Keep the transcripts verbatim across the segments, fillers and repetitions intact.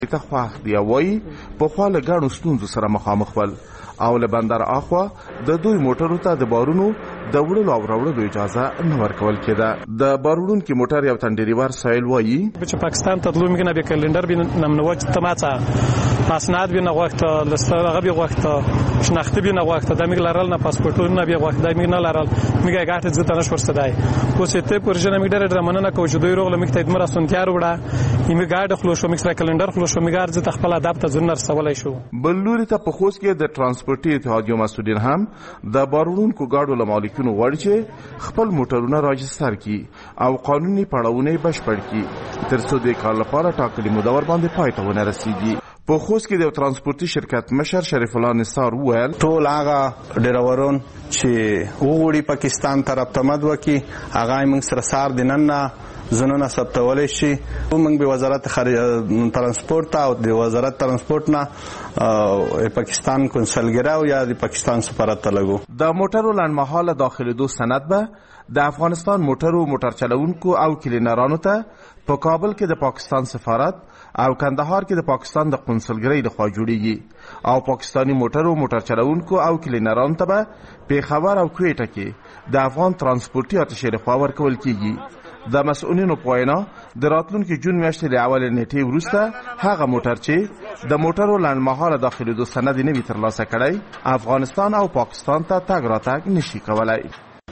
ته خواخ دی وای په خوا له ګڼو ستونزو سره مخامخ ول او له بندر اخوا د دوی موټرو ته د بارونو د وړلو او راوړلو اجازه نه ورکول کېده. د بارونکو موټر یو تن ډریور سایل وایي چې پاکستان ته تلو میکنه به کلندر بین نمنوچ تماڅه پاسناد بین وخت لستر غبي وخت شناخت بین وخت د میګ لارل نه پاسپورټ نه بیا وخت د میګ نه لارل میګه غاټ زته نشور ستدای اوس ته پرجنه میګ ډېر درمنه کو چې دوی روغله میګ ته دمر سنتیار وړه یمه غاډ خلو شو میګ کلندر خلو شو میګار زته خپل ادب ته زنر سوالای شو. بلوري ته په خوست کې د ترانسپورتي اتحادیو مسؤلین هم د بارونکو ګاډو له مالکینو غواړي چې خپل موټرونه راجستر کړي او قانوني پړاوونه بشپړ کړي ترڅو د کال لپاره ټاکلي موده ور باندې پای ته ونه رسیږي. په خوست کې د ترانسپورتي شرکت مشر شریف الله نثار وویل ټول هغه ډریورون چې وګړي پاکستان طرف ته مد وکي هغه موږ سره سار دینن زنونه ثبتول شي. موږ به وزارت ترانسپورت او د وزارت ترانسپورت نه پاکستان کنسلګرا او یا د پاکستان سفارت ته لګو. د موټرو لنډمهاله داخليدو سند به د افغانستان موټرو موټر چلوونکو او کلینرانو ته په کابل کې د پاکستان سفارت او کندهار کې د پاکستان د قونسلګرۍ لخوا جوړیږي او پاکستانی موټرو موټر چلوونکو او کلینرانو ته به پیښور او کویټه کې د افغان ترانسپورتي اتشې لخوا ورکول کیږي. د مسؤلینو په وینا د راتلونکي جون میاشتې د اول نیټې وروسته هغه موټر چې د موټرو لنډمهاله داخليدو سند نه وي ترلاسه کړی افغانستان او پاکستان ته تګ راتګ نشي کولای.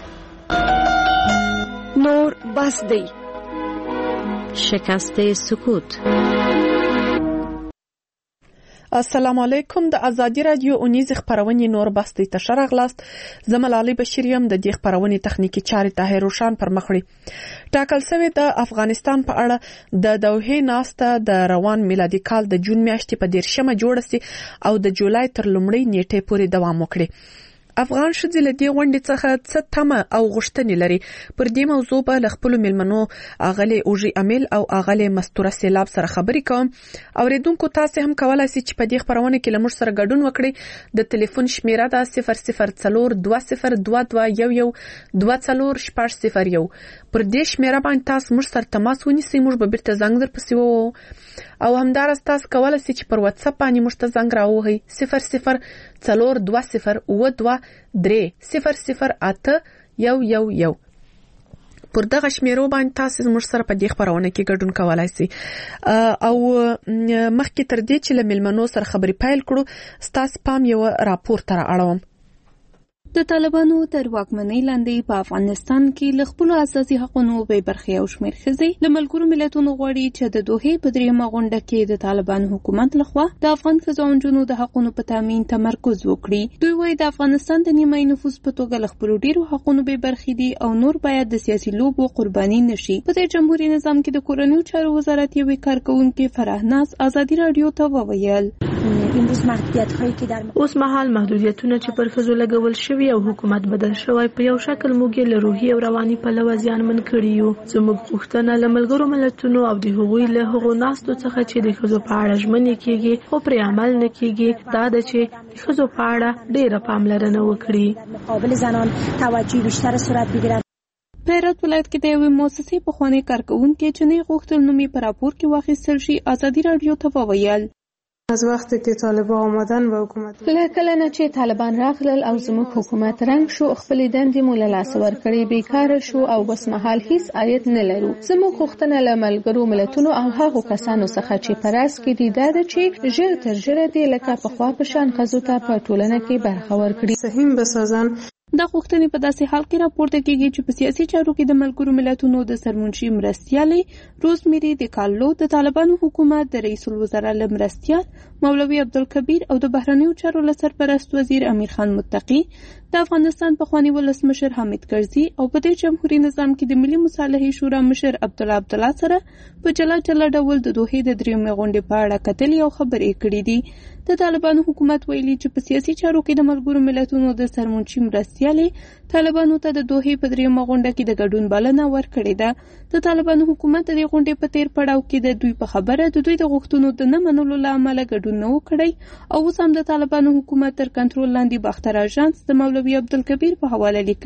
نور بس دی شکست سکوت. السلام علیکم. د ازادي رادیو اونیز خبرونه نور بستی تشر اغلاست زملالي بشریم د دې خبرونه تخنیکی چاري طاهر روشان پر مخړي ټاکل شوی د افغانستان په اړه د دوحې ناسته د روان میلادي کال د جون میاشتې په دیرشمه جوړه سي او د جولای تر لومړۍ نیټې پورې دوام وکړي. افغان ښځې له دې غونډې څخه څه تمه او غوښتنې لري. پر دې موضوع به له خپلو میلمنو اغلې اوژي امیل او اغلې مستوره سیلاب سره خبرې کوم. اوریدونکو تاسې هم کولای شئ چې په دې خبرونه کې له موږ سره ګډون وکړئ. د ټلیفون شمیره ده صفر صفر څلور دوه صفر دوه دوه یو یو دوه څلور شپږ صفر یو. پر دې شمیره باندې تاسو موږ سره تماس ونیسئ. موږ به بیرته زنګ درپسې ووهو او همداراز تاسو کولای شئ چې پر واتس اپ باندې موږ ته زنګ راووهئ صفر صفر څلور دوه صفر اووه دوه درې صفر صفر اته یو یو یو. پر دغه شمیرو باندې تاسو موږ سره په دې خبرونه کې ګډون کولای شئ. او مخکې تر دې چې له میلمنو سره خبرې پیل کړو ستاسو پام یو راپور تر اړوم. د طالبانو تر واکمنۍ لاندې په افغانستان کې له خپلو اساسي حقوقو بې برخې او شمېر ښځې له ملګرو ملتونو غواړي چې د دوحې په دریمه غونډه کې د طالبانو حکومت لخوا د افغان ښځو او نجونو د حقوقو په تامین تمرکز وکړي. دوی وایي د افغانستان د نیمایي نفوس په توګه له خپلو ډېرو حقوقو بې برخې دي او نور باید د سیاسي لوبو قرباني نشي. په دې جمهوریت نظام کې د کورنیو چارو وزارت یوې کارکونکې فرهناز ازادي رادیو ته وویل اوس مهال محدودیتونه چې پر ښځو لګول شوي او حکومت بدل شوی په یو شکل موږ له روحي او رواني پلوه زیانمن کړي یو. زموږ غوښتنه له ملګرو ملتونو او د هغوی له هغو ناستو څخه چې د ښځو په اړه ژمنې کیږي خو پرې عمل نه کیږي دا ده چې د ښځو په اړه ډېره پاملرنه وکړي. مقابل زنان توجه بیشتر صورت بگیرد. په هرات ولایت کې د یوې مؤسسې پخوانی کارکونکي چې نه غوښتل نوم یې په راپور کې واخیستل شي ازادي رادیو ته وویل از وقتی که طالبان آمدن و حکومت له کله نه چې طالبان راغلل او زموږ حکومت رنګ شو خپلې دندې مو له لاسه ورکړې بیکاره شو او بس مهال هیڅ عاید نه لرو. زموږ غوښتنه له ملګرو ملتونو او هغو کسانو څخه چې په راس کې دي دا ده چې ژر تر ژره دې لکه پخوا په شان ښځو ته په ټولنه کې برخه ورکړي. سهیم بسازن دا غوښتنې په داسې حال کې راپورته کیږي چې په سیاسي چارو کې د ملګرو ملتونو د سرمنشي مرستیالې روزمیری د کارلو د طالبانو حکومت د رئیس الوزرا له مرستیال مولوي عبدالکبیر او د بهرنیو چارو له سرپرست وزیر امیر خان متقی د افغانستان پخوانی ولسمشر حامد کرزي او په دې جمهوریت نظام کې د ملي مصالحې شورا مشر عبدالله عبدالله سره په جلا جلا ډول د دوحې د دریمې غونډې په اړه کتلې او خبرې کړې دي. د طالبانو حکومت ویلي چې په سیاسي چارو کې د ملګرو ملتونو د سرمنشي مرستیالې طالبانو ته د دوحې په دریمه غونډه کې د ګډون بلنه ورکړې ده. د طالبانو حکومت د غونډې په تیر پړاو کې د دوی په خبره د دوی د غوښتنو د نه منلو له امله ګډون نه وکړي او اوس هم د طالبانو حکومت تر کنټرول لاندې باختر اژانس د مولوي عبدالکبیر په حواله لیکلي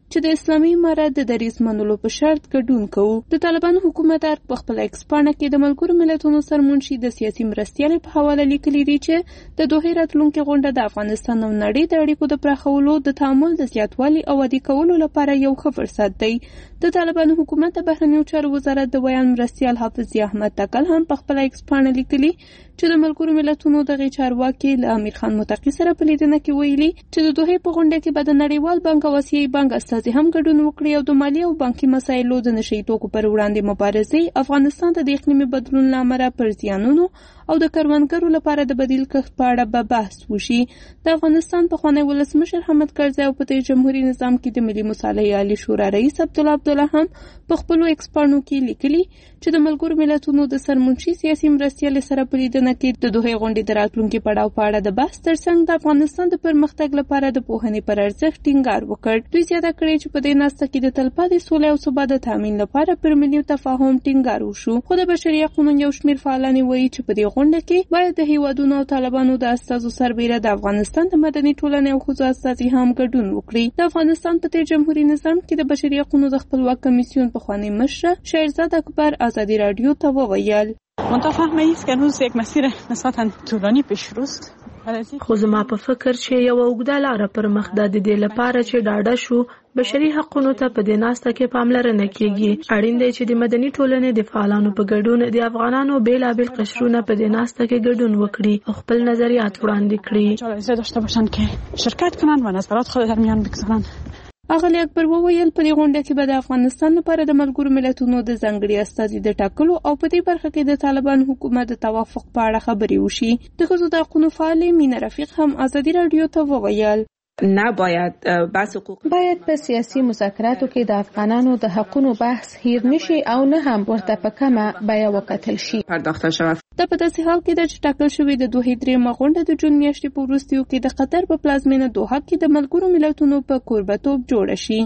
چې د اسلامي امارت د دریځ منلو په شرط ګډون کوو. د طالبانو حکومت په خپل ایکس پاڼه کې د ملګرو ملتونو سرمنشي د سیاسي مرستیالۍ په حواله لیکلي دي چې د دوحې راتلونکې غونډه د افغانستان او نړۍ د اړیکو د پراخولو، د تعامل د زیاتوالي او عادي کولو لپاره یو ښه فرصت دی. د طالبانو حکومت د بهرنیو چارو وزارت د ویان مرستیال حافظ احمد تکل هم په خپل ایکس پاڼه لیکلي چې د ملګرو ملتونو دغه چارواکي له امیر خان متقي سره په لیدنه کې ویلي چې د دوحې په غونډه کې به د نړیوال بانک او آسیایي بانک استازي هم ګډون وکړي او د مالي او بانکي مسایلو د نشي توکو پر وړاندې مبارزې، افغانستان ته د اقلیمي بدلون له امله پر زیانونو او د کروندګرو لپاره د بدیل کښت په اړه به بحث وشي. د افغانستان پخوانی ولسمشر حامد کرزي او په جمهوریت نظام کې د ملي مصالحې عالی شورا رئیس عبدالله عبدالله هم په خپلو ایکس پاڼو کې لیکلي چې د ملګرو ملتونو د سرمنشي سیاسي مرستیال سره په لیدنه کې د دوحې غونډې د راتلونکي پړاو په اړه د بحث ترڅنګ د افغانستان د پرمختګ لپاره د پوهنې پر ارزښت ټینګار وکړ. دوی زیاته کړې چې په دې ناسته کې د تلپاتې سولې او ثبات د تامین لپاره پر ملي تفاهم ټینګار وشو. خو د بشري حقوقو یو شمېر فعالان وایي چې په دې غونډه کې باید د هیوادونو او طالبانو د استازو سربیره د افغانستان د مدني ټولنې او ښځو استازي هم ګډون وکړي. د افغانستان په تیر جمهوریت نظام کې د بشري حقوقو د خپلواک کمیسیون پخوانی مشر شهرزاد اکبر آزادی رادیو ته وویل متفهمه است که هنوز یک مسیر نسبتا طولانی پیش روست، خو زما په فکر چې یو اوږده لاره پر مخ ده. د دې لپاره چې ډاډه شو بشري حقوقو ته په دې ناسته کې پاملرنه کیږي. اړین دی چې د مدني ټولنې د فعالانو په ګډون د افغانانو بیلابیل قشرونه په دې ناسته کې ګډون وکړي او خپل نظریات وړاندې کړي. اجازه داشته باشند که شرکت کنند و نظرات خود در میان بگذارند. اغلی اکبر وویل په دې غونډه کې به د افغانستان لپاره د ملګرو ملتونو د ځانګړي استازي د ټاکلو او په دې برخه کې د طالبان حکومت د توافق په اړه خبرې وشي. د ښځو د حقوقو فعالې مینه رفیق هم آزادي رادیو ته وویل نباید بحث حقوق باید په سیاسي مذاکراتو کې د افغانانو د حقوقو بحث هیر نشي او نه هم ورته په کمه بیه وکتل شي پرداخته شود. دا په داسې حال کې ده چې ټاکل شوې د دوحې درېیمه غونډه د جون میاشتې په وروستیو کې د قطر په پلازمینه دوحه کې د ملګرو ملتونو په کوربه‌توب جوړه شي.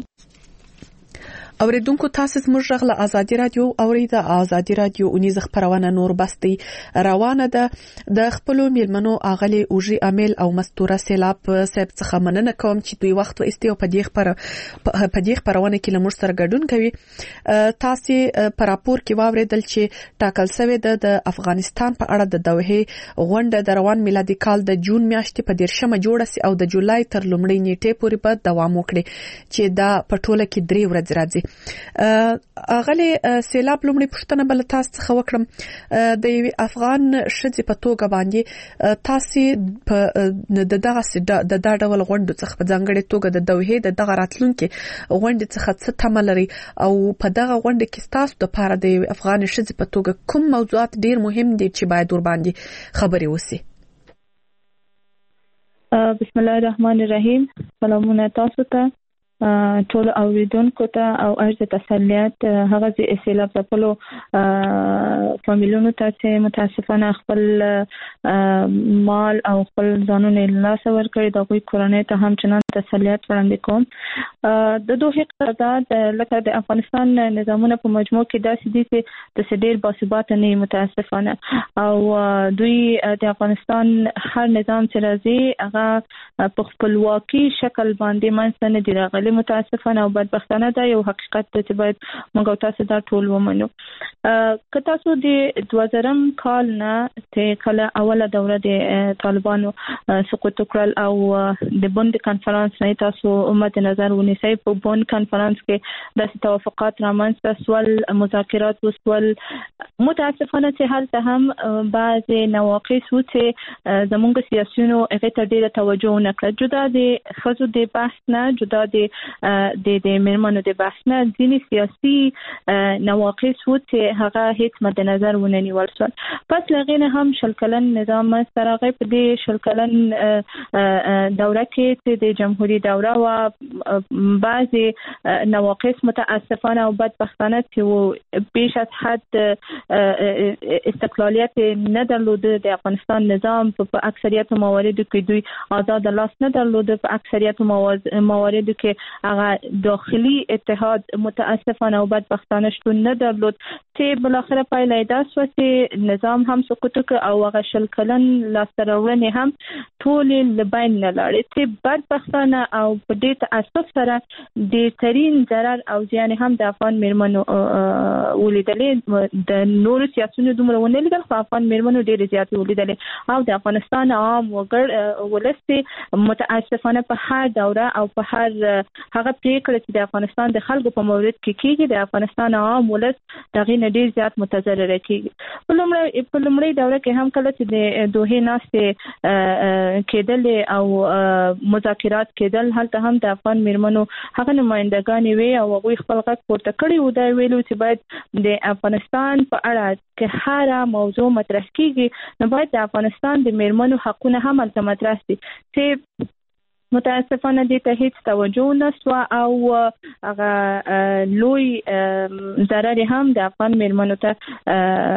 اوریدونکو تاسو زموږ غږ له ازادي رادیو اوریدا. ازادي رادیو اونیز خبرونه نور بستي روانه ده. د خپل میلمنو اغلی اوجي امیل او مستوره سیلاب صاحب څخه مننه کوم چې دوی وخت و استیو په دې خبره په دې خبرونه کې لمر سره ګډون کوي. تاسو پر راپور کې واوریدل چې ټاکل شوی د افغانستان په اړه د دوحې غونډه د روان میلادي کال د جون میاشتې په دیرشمه جوړه سي او د جولای تر لومړۍ نیټې پورې به دوام وکړي چې دا په ټوله کې درې ورځې راځي. اغلی سیلاب لومړی پښتنه بل تاسو څخه وکړم د افغان شذ په توګه باندې تاسو په د دغه د دا ډول غونډو څخه په ځانګړي توګه د دوحې د دغه راتلونکي غونډې څخه څه تمه لري او په دغه غونډه کې تاسو د لپاره د افغان شذ په توګه کوم موضوعات ډیر مهم دي چې باید ور باندې خبرې وسی؟ بسم الله الرحمن الرحیم. سلامونه تاسو ته ټول اوریدونکو ته او عرض تسلیت هغه چې سیلاب ځپلو فامیلونو ته چې متاسفانه خپل مال او خپل ځانونه له لاسه ورکړي د غوي کورنۍ ته هم چنان تسلیت وړاندې کوم. د دوحې قرارداد لکه د افغانستان نظامونه په مجموع کې داسې دي چې د ډېر باثباته نه متاسفانه او دوی د افغانستان هر نظام چې راځي هغه په خپلواکي شکل باندې منځ نه دی راغلی. متاسفانه او بدبختانه دا یو حقیقت دی چې باید موږ تاسو دا ټول ومنو. که تاسو د دوه زرم کال نه ته کله اوله دوره د طالبانو سقوط کړل او د بوند کانفرنس نه تاسو مد نظر ونیسئ. په بوند کانفرنس کې د توافقات رامنځته سول، مذاکرات وسول. متاسفانه چې هلته هم بعض نواقص و چې زموږ سیاسيونو هغه ته ډیره توجه نه کړه. جدا د خزو د بحث نه، جدا د د د مرمنو د بحث نه ځینې سیاسي نواقص و چې هغه هیڅ مد نظر ونه نیول شول. پس لغینه هم شل کلن نظام سره غي په دې شل کلن دوره کې چې د جمهوریت دوره و بعضی نواقص متاسفانه او بدبختانه چې بیش از حد استقلالیت نه درلوده. د افغانستان نظام په اکثریت مواردو کې دوی آزاد لاس نه درلوده. په اکثریت مواردو کې هغه داخلي اتحاد متاسفانه او بدبختانه شتون نه درلود چې بالاخره پایله دا شو چې نظام هم سقوط وکړ او هغه شل کلن لاسته راوړنې هم ټولې له بین نه لاړې چې بدبختانه او په دې تاسف سره ډېرترین ضرر او زیان هم د افغان میرمنو ولیدلې د نورو سیاسيونو دومره ونه لیدل خو افغان میرمنو ډېرې زیاتې ولیدلې او د افغانستان عام وګړي ولست متاسفانه په هر دوره او په هر هغه پریکړه چې د افغانستان د خلکو په مورد کې کیږي د افغانستان عام ولست دغه نه ډیر زیات متضرر کیږي په لومړی په لومړی دوره کې هم کله چې د دوه ناستې کېدل او مذاکرات کېدل هلته هم د افغان میرمنو هغه نمائندګان وي او هغه خپل غږ پورته کړی و دا ویلو چې باید د افغانستان په اړه کې هر موضوع مطرح کیږي نو باید د افغانستان د میرمنو حقونه هم هلته مطرح شي چې متاسفانه دې ته هیڅ توجه نه سو او هغه لوی ضرر هم د افغان میرمنو ته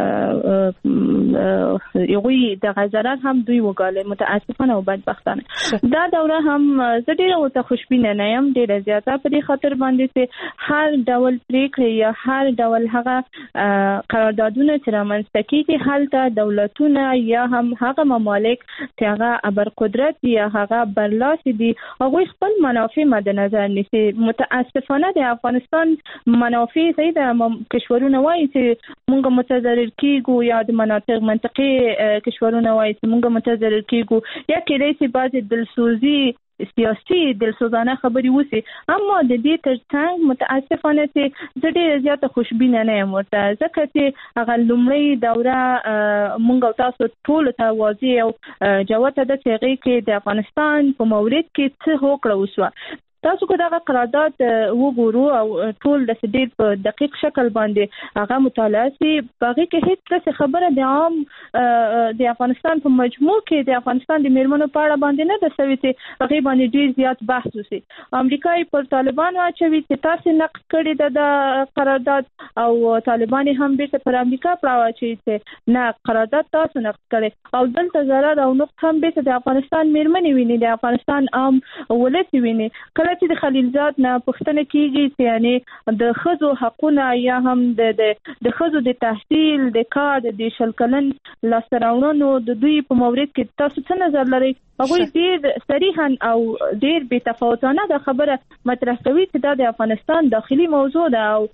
یوي د ضرر هم دوی وګاله متاسفانه او بدبختانه دا دوره هم زه ډیره ورته خوشبینه نه یم ډیره زیاته په دې خاطر باندې چې هر ډول پریکړه یا هر ډول هغه قراردادونه چې رامنځته کیږي هلته دولتونه یا هم هغه ممالک چې هغه ابرقدرت یا هغه برلاسي هغه خپل منافع مد نظر نیسي متاسفانه د افغانستان منافع صحیح د کشورونه وایي چې موږ متضرر کیږو یا د مناطق منطقي کشورونه وایي چې موږ متضرر کیږو یا کله چې بعض دلسوزي سیاسي دلسوزانه خبري وسی اما د دې ترڅنګ متاسفانه چې زه ډېر زیاته خوشبینه نه یم ورته ځکه چې هغه لومړی دوره مونږ تاسو ټول ته واضح او جوته د چې کې د افغانستان په مورد کې څه هوکړه وسوه تاسو کو دا قرارداد وګورو او ټول د ډېر په دقیق شکل باندې هغه مطالعه سي باغې کې هیڅ څه خبره د عام د افغانستان په مجموع کې د افغانستان د میرمنو په اړه باندې نه د سوي چې هغه باندې ډېر زیات بحث وسی امریکایي پر طالبانو اچوي چې تاسو نقد کړی د قرارداد او طالبان هم بیرته پر امریکا پراوه چې نه قرارداد تاسو نقد کړی او دلته ضرر او نقص هم بیرته د افغانستان میرمنې ویني د افغانستان عام ولس ویني کله چې د خلیلزاد نه پوښتنه کیږي چې یعنی د خزو حقونه یا هم د د خزو د تحصیل د کار د شل کلن لاسراوړنو د دوی په مورد کې تاسو څه نظر لرئ هغه ډیر صریحا او ډیر بې تفاوتانه د خبره مطرح کوي چې د افغانستان داخلي موضوع ده او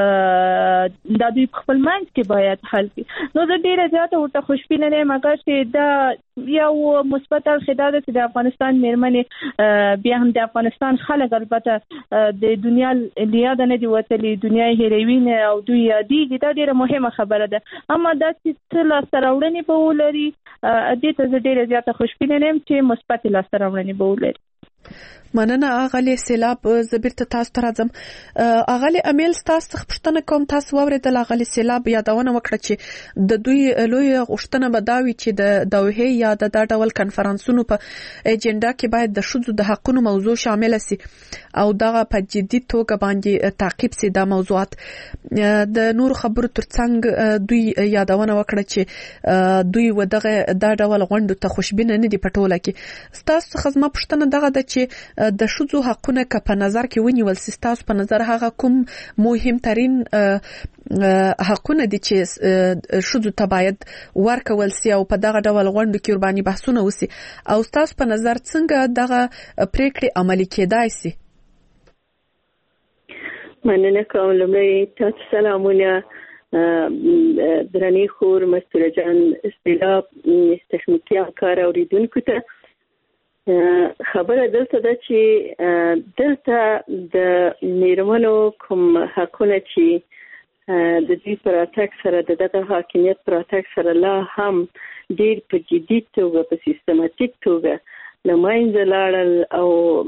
د دوی خپل منځ کې باید حل کړي نو د ډیر زیاته ورته خوشبینه نه مګر چې دا یو مثبت خدمات چې د افغانستان میرمنې بیا هم د افغانستان خلک البته د دنیا لیاد نه دی وتلی دنیا هیروي نه او دوی یادېږي دا ډیره مهمه خبره ده اما دا چې لاسته راوړنې به ولري دې ته ډیره زیاته خوشبینه نه چې مثبت لاسته راوړنې به ولري مننه اغلی سیلاب زبیر ته تاسو ته راځم اغلی امیل تاسو خپشتنه کوم تاسو اوریدل اغلی سیلاب یادونه وکړه چې د دوی لوی غوښتنه بداوي چې د دوه یا د دا ډول کنفرانسونو په ایجنډا کې باید د شذو د حقونو موضوع شامل شي او دغه په جدي توګه باندې تعقیب شي د موضوعات د نور خبرو ترڅنګ دوی یادونه وکړه چې دوی ودغه دا ډول غونډو ته خوشبینه نه دي پټوله کې تاسو خدمت پښتنه دغه د چې د شذو حقونه که په نظر کې ونیول سي تاسو په نظر هغه کوم مهم ترين حقونه دي چې شذو ته باید ورکول سي او په دغه ډول غونډو کې ورباني بحثونه وسي او تاسو په نظر څنګه دغه پریکړې عملي کېدای سي مننه کوم لمړی تاسو سلامونه درنی خور مستوره جان استلاب تخنیکی کار اوریدونکو ته خبره دلته ده چې دلته د میرمنو کوم حقونه چې د دې پراتک سره د دغه حاکمیت پراتک سره لا هم ډیر په جدي توګه په سیستماتیک توګه لماینځه لاړل او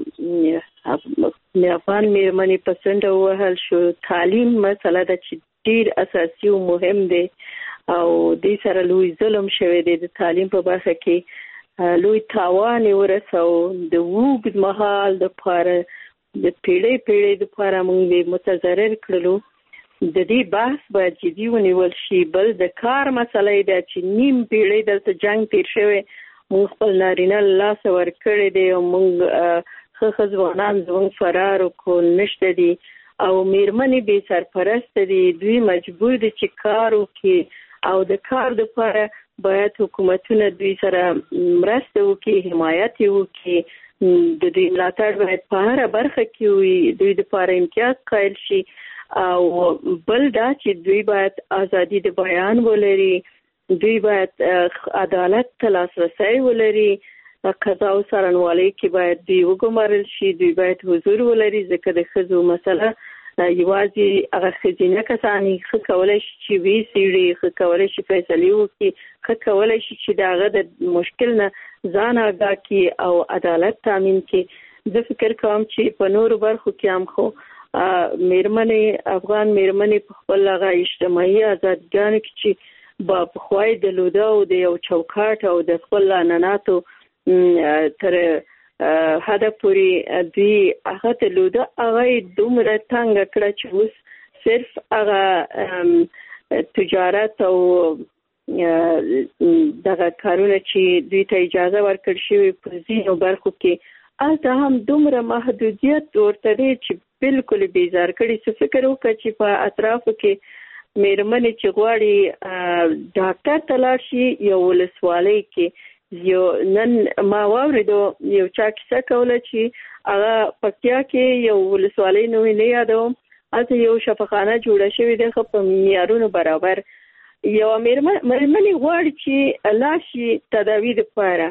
افغان میرمنې په څنډه وهل شو تعلیم مسله ده چې ډیر اساسي او مهم دی او دې سره لوی ظلم شوی دی د تعلیم په برخه کې لوی تاوان ورسو د وګد مهال د پاره د پیړې پیړې د پاره موږ متضرر کړلو د دې بحث باید جدي ونیول شي بل د کار مسلې د چې نیم پیړې د جنگ تیر شوی موږ خپل نارینه لاس ورکړې دی او موږ خو ځوانان زموږ فرار کو نشته دي او میرمنې به سرپرست دي. دوی مجبور دي چې کار وکړي او د کار لپاره باید حکومتونه دوی سره مرسته وکړي، حمایت وکړي، د دوی ملاتړ باید په هره برخه کې وي، دوی لپاره امتیاز قایل شي. او بل دا چې دوی باید ازادي د بیان ولري، دوی باید عدالت ته لاسرسی ولري، قضا او څارنوالۍ کې باید دوی وګمارل شي، دوی باید حضور ولري، ځکه د ښځو مسله یوازې هغه ښځینه کسان ښه کولی شي چې وی څېړي، ښه کولی شي فیصلې وکړي، ښه کولی شي چې د هغه د مشکل نه ځان آګاه کړي او عدالت تامین کړي. زه فکر کوم چې په نورو برخو کې هم خو میرمنې افغان میرمنې په خپل هغه اجتماعي ازادګانو کې چې با پخوای د لوده او د یو چوکاټ او د خپل عنعناتو تر هدا پوری دوی هغه ته لوده هغه دومره تنګ کړه چې اوس صرف هغه تجارت او دغه کارونه چې دوی ته اجازه ورکړل شوی په ځینو برخو کې هلته هم دومره محدودیت ورته دی چې بالکل بیزار کړي. څه فکر وکړه چې په اطرافو کې میرمنې چې غواړي ډاکټر ته لاړ شي یو ولسوالۍ کې یو نن ما واوریدو یو چا کیسه کوله چې هغه پکتیا کې یو ولسوالۍ نوې نه یادوم، هلته یو شفاخانه جوړه شوې ده خو په معیارونو برابر. یو میرمنې غواړي چې لاړ شي تداوي دپاره،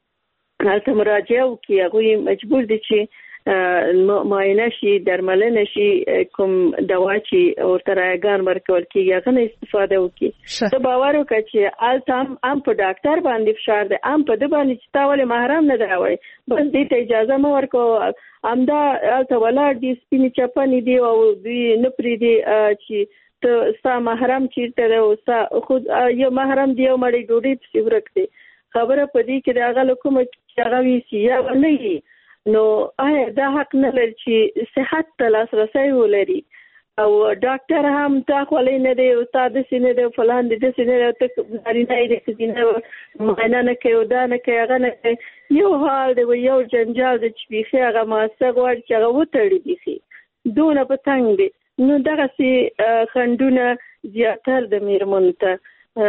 هلته مراجعه وکړي، هغوی مجبور دي چې معاینه شي، درملنه شي، کوم دوا چې ورته رایګان ورکول کېږي هغه نه استفاده وکړي. ته باور وکړه چې هلته هم په ډاکټر باندې فشار دی، هم په ده باندې چې تا ولې محرم نه دی راوړی، بس دې ته اجازه مه ورکوه، همدا هلته ولاړ دي سپینې چپنې دي او دوی نه پرېږدي چې ته ستا محرم چېرته دی او ستا خود یو محرم دی یو مړۍ ډوډۍ پسې ورک دی. خبره په دې کې د هغه له کومه چې هغه ویسي یا نه وي، نو آیا دا حق نه لري چې صحت ته لاسرسی ولري او ډاکټر هم تا خولۍ نه دی او تا داسې نه دی او فلان دی داسې نه دی او ته نارینه یې د ښځینه معاینه نه کوي او دا نه کوي هغه نه کوي، یو حال دی یو جنجال دی چې بیخي هغه مؤسسه غواړي چې هغه وتړي بیخي دونه په تنګ دی. نو دغسې خنډونه زیاتر د میرمنو ته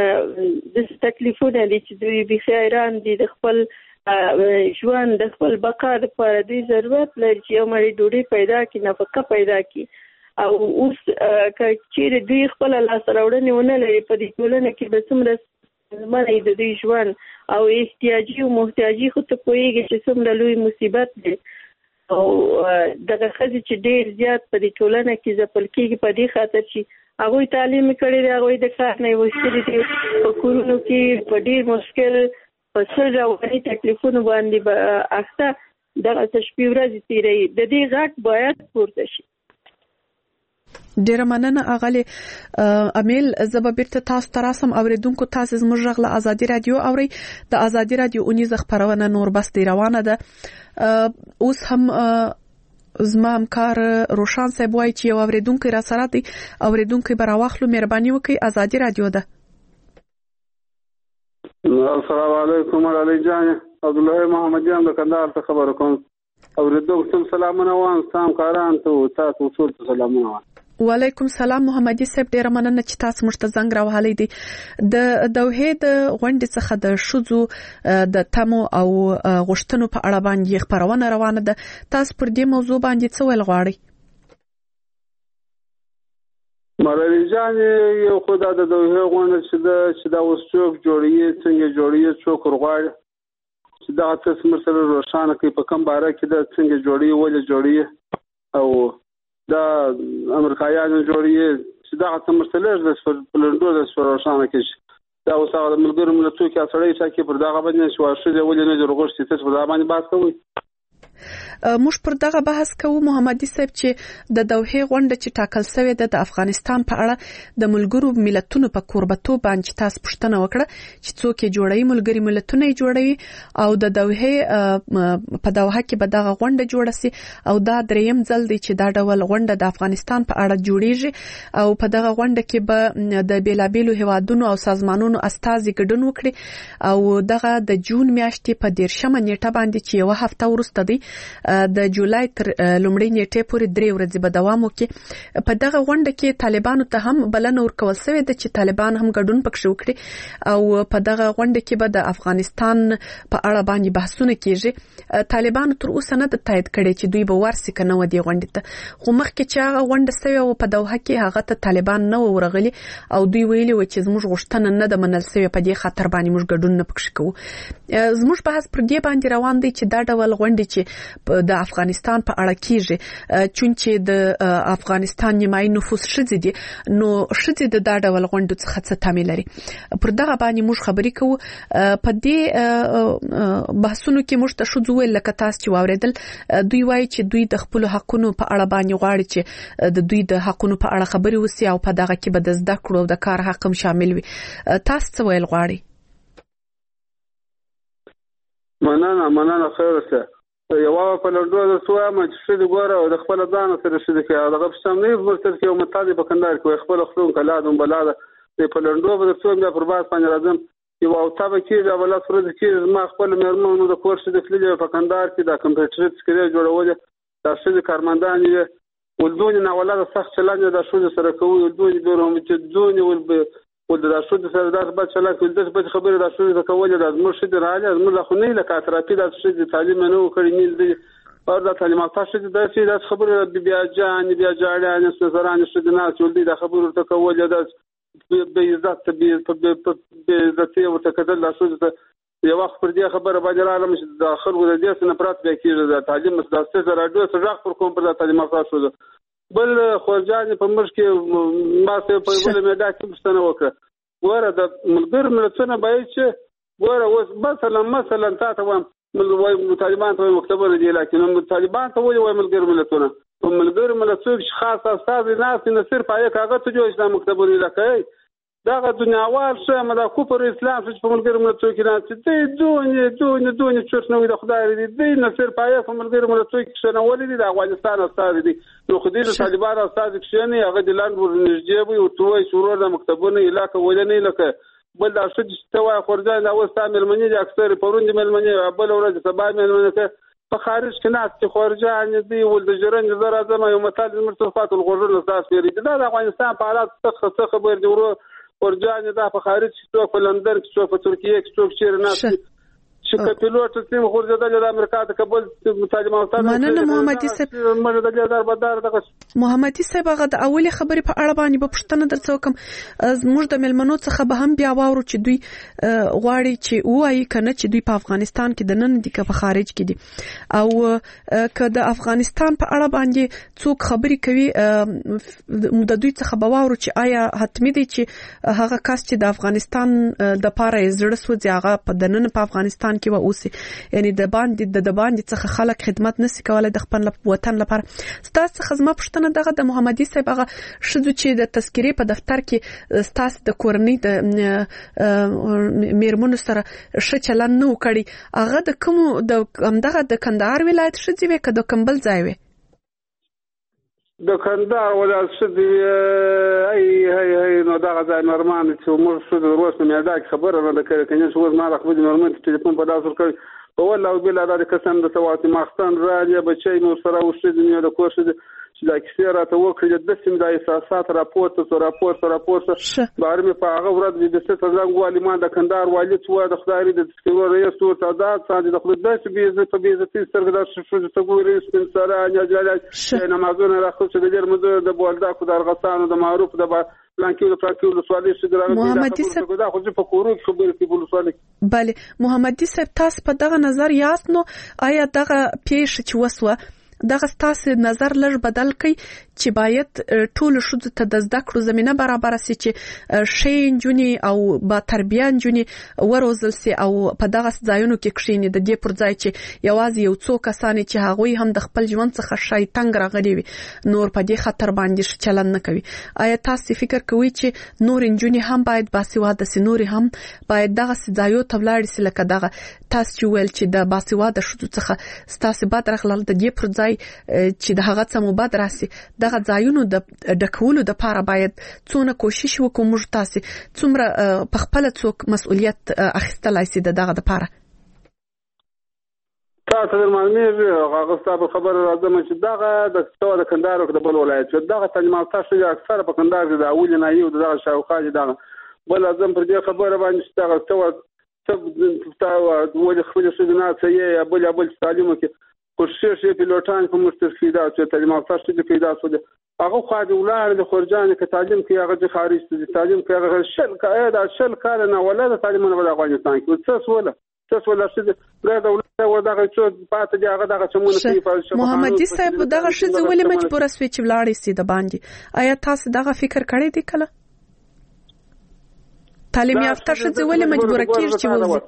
داسې تکلیفونه دي چې دوی بیخي حیران دي د خپل ژوند د خپل بقا لپاره دوی ضرورت لري چې یو مړۍ ډوډۍ پیدا کړي، نفقه پیدا کړي. او اوس که چیرې دوی خپله لاسته راوړنې ونه لري په دې ټولنه کې به څومره زمنی د دوی ژوند او احتیاجي او محتاجي خو ته پوهېږي چې څومره لوی مصیبت دی. او دغه ښځې چې ډېر زیات په دې ټولنه کې ځپل کېږي په دې خاطر چې هغوی تعلیم کړی دی، هغوی د کار نه ویستلي دي، په کورونو کې په ډېر مشکل په څه رواني تکلیفونو باندې به اخته دغه شپې ورځې تېروي. د دې غږ باید پورته شي. ډیره مننه اغلی امیل. زه به بیرته تاسو ته راسم. اوریدونکو تاسو زموږ غږ له ازادي رادیو اورئ. د ازادي رادیو اونیزه خپرونه نور بس دی روانه ده. اوس هم زما همکار روشان صاحب وایي چې یو اوریدونکی را سره دی. اوریدونکی به راواخلو، مهرباني وکړئ. ازادي رادیو ده. السلام علیکم علی جان عبدالله محمدیان د کندهار څخه خبر کوم. اوریدونکو ته سلامونه وایم، سلام کاران ته تاسو ټول ته سلامونه وایم. وعلیکم سلام محمدي صاحب، ډیره مننه چې تاسو موږ ته زنګ راوهلی دی. د دوحې د غونډې څخه د ښځو د تمو او غوښتنو په اړه باندې خپرونه روانه ده. تاسو پر دې موضوع باندې څه ویل غواړئ؟ ملالۍ جانې یو خو دا د دوحې غونډه چې ده چې دا اوس څوک جوړوي، څنګه جوړوي، څوک ورغواړي چې دغه څه زموږ سره روښانه کړي په کوم باره کې ده، څنګه جوړوي، ولې جوړوي، او دا امریکایانو جوړوي چې دغه څه موږ ته لږ په لنډو درته روښانه کړي. دا اوس هغه د ملګرو ملتونو کې سړی ټاکي پر دغه باندې چې ښځې ولې نه دي ورغوښتي، تاسو په دغه باندې بحث کوئ؟ موږ پر دغه بحث کوو محمدي صاحب چې د دوحې غونډه چې ټاکل شوې ده د افغانستان په اړه د ملګرو ملتونو په کوربتوب باندې تاسو پوښتنه وکړه چې څوک یې جوړوي، ملګري ملتونه یې جوړوي او د دوحې په دوحه کې به دغه غونډه جوړه سي او دا دریم ځل دی چې دا ډول غونډه د افغانستان په اړه جوړیږي او په دغه غونډه کې به د بیلابیلو هیوادونو او سازمانونو استازي ګډون وکړي او دغه د جون میاشتې په دیرشمه نیټه باندې چې یو هفته وروسته دی د جولای تر لومړۍ نیټې پورې درې ورځې به دوام وکړي. په دغه غونډه کې طالبانو ته هم بلنه ورکول شوې ده چې طالبان هم ګډون پکښې وکړي او په دغه غونډه کې به د افغانستان په اړه باندې بحثونه کیږي. طالبانو تر اوسه نه د تایید کړي چې دوی به ورسي کنه و دې غونډه ته، خو مخکې چې هغه غونډه سوي او په دوحه کې هغه ته طالبان نه ورغلي او دوی ویلي و چې زموږ غوښتنه نه د منل سوي، په دې خاطر باندې موږ ګډون نه پکښې کوو. زموږ بحث پر دې باندې روان دی چې دا ډول غونډې چې د افغانستان په اړه کیږي، چونکې د افغانستان نیمایي نفوس ښځې دي، نو ښځې د دا ډول غونډو څخه څه تمې لري. پر دغه باندې موږ خبرې کوو. په دې بحثونو کې موږ ته ښځو ویل لکه تاسو چې واورېدل، دوی وایي چې دوی د خپل حقونو په اړه باندې غواړي چې د دوی د حقونو په اړه خبرې وسی او په دغه کې به د زده کړو او د کار حق هم شامل وي. تاسو څه ویل غواړئ؟ مننه مننه خیر شه. یو په لندو د سوام چې څه د ګوره او د خپل ځان سره څه کې دغه پښتنې ورته کې یو متادي په کندار کې خپل خپل کلادم بلاده په لندو د سوام بیا پر باز باندې راځم یو او تابه کې دا ولا سره کې ما خپل مېرمنو د کورس د فلې په کندار کې د کمپیوټر سکرین جوړول دا څه کارمندان یې ولدون نه ولا سخت چلنج د شو سره کوي ولدون دوم چې دون ول ول د شو سره د بچ چلنج د بچ خبره د شو کوي د مرشد راځي موږ خو نه لکه ترپی د شو تعلیم نه وکړي نه او د تعلیمات تاسو د دې خبره بیا ځان بیا ځان سره نه شو د ناس ول د خبره ته کوي د به عزت به به عزت او تکدل د شو یو وخت پر دې خبره باندې راغلم چې د خلکو د دې سره پرات به کېږي د تعلیم مستاسه سره راډیو سره پر کوم پر تعلیمات تاسو بل خوځان په مرش کې ما څه په بل مېدا کې مستنه وکړه ګوره د ملګر ملتونه باید چې ګوره اوس مثلا مثلا تاسو وایم ملګری طالبان ته مکتبونه دي لکه طالبان ته وایي ملګر ملتونه په ملګر ملتونه خاص اساس نه نه صرف آیا کاغذ ته جوړ اسلام مکتبونه لکه دغه دنیاوال شه مدا کوپر اسلام چې په ملګر ملتونه کې نه چې دونی دونی دونی چې نو د خدای دې دې نه صرف آیا په ملګر ملتونه کې نه ولې د افغانستان استاد دي نو خدای د طالبان استاد کې نه هغه د لاند ورنږدې وي او توي شروع د مکتبونه علاقه ولنې لکه بل دا څه چې توای خورځای دا اوس تعامل منی د اکثر پروند ملمنی بل ورځ سبا ملمنی په خارج کې ناس چې خورځان دي ول د جرن زرا زما یو متال مرتفعات الغرور اساس لري دا د افغانستان په حالات څه خبر دی ورو ورجان دا په خارج کې څوک په لندن کې څوک په ترکیه کې څوک چیرې نه چې په پیلوټ سیم خورځدل د امریکا ته قبول مترجمان تاسو مننه محمدي صاحب مړه د دار بدار دغه محمدي صاحب هغه د اولي خبرې په اړه باندې په پښتنه درڅ وکم زموږ د ملمنو څخه به هم بیا واورو چې دوی غواړي چې وایي کنه چې دوی په افغانستان کې د نن دي که په خارج کې دي او که د افغانستان په اړه باندې څوک خبرې کوي د دوی څخه به واورو چې آیا حتمی دي چې هغه کس چې د افغانستان د پاره زړه سوځي هغه په د نن په افغانستان کې و اوسي یعنی د باندې د باندې څخه خلک خدمت نشي کولای د خپل وطن لپاره ستاسو خدمت پښتنه دغه د محمدي صاحب هغه شذو چې د تذکرې په دفتر کې ستاسو د کورنۍ د میرمنو سره ش چلن نو کړي هغه د کوم د دغه د کندهار ولایت شذې وکړه د کمبل ځای وي د کندهار ولایت شذې ای هي هي نو دغه ځای نورمان چې موږ شو د روس نه دا خبره نه کړې کنه چې ما راخو د نورمان ټلیفون په داسر کړ په والله بل دا کسان د سوات ماختان راځي بچي نو سره وشته دنیا د کوشش چې دا کیسه راته وکړي د سیم د اساسات راپورت سره راپورت راپورت بارمه په هغه ورځ د څه څنګه والیمان د کندهار والی څو د خدای د تذکرو رئیس او تعداد ساده د خپل داسې به په بیزتي سترګدار شو چې ګوري سپین سره نه جلال نمازونه راخو چې د جرم د بولدا کو د ارغستان د معروف د پلانکیو د پلانکیو د سوالي شګرانو محمدي صاحب دا خو په کورو کې خبرې کې بول سوالي bale محمدي صاحب تاسو په دغه نظر یاست نو آیا دغه پیښ چې وسوه دغه ستاسو نظر لږ بدل کړي چې باید ټول شوځ ته د زده کړو زمينه برابر سي چې شي جونی او با تربیه جونی وروزل سي او په دغه ځایونو کې کښینی د دې پر ځای چې یوازې یو څو کسان چې هغه هم د خپل ژوند څخه شای تنگ راغلي وي نور په دې خطر باندې چلن نه کوي آیا تاسو فکر کوئ چې نور جونی هم باید باسواده سي نور هم باید دغه ځایو ته ولاړ سي لکه دغه تاسو ویل چې د باسواده شوځ څخه ستاسو بعد راغلل د دې پر ځای چې د هغه څه مباد راسي دغه ځایونو د ډکولو د لپاره باید څونه کوشش وکړو موږ تاسو څومره په خپل څوک مسؤلیت اخیستلای سي دغه لپاره تاسو د معلومیږي هغه ستاسو خبره راځم چې دغه د څو د کندهار او د بل ولایت دغه تعلیمات تاسو چې اکثر په کندهار کې د اول نه یو دغه شاوخوا دغه بل ازم پر دې خبره باندې چې دغه څو څو ولې خپل سودنات یې بل بل تعلیم کې کوشش یې پیلوټان په مستفیدا چې تعلیمات تاسو چې پیدا شول هغه خو د ولایت د خرجان کې تعلیم کې هغه د خارج د تعلیم کې هغه شل کاله شل کاله نه ولادت تعلیمونه په افغانستان کې څه ولا څه ولا چې د دولت و دغه څو پاتې هغه دغه چمونه کې محمدي صاحب دغه شذ ولې مجبور اسوي چې ولاړې سي د باندې آیا تاسو دغه فکر کړی دی کله تعلیم یافته شذ ولې مجبور کیږي چې وځي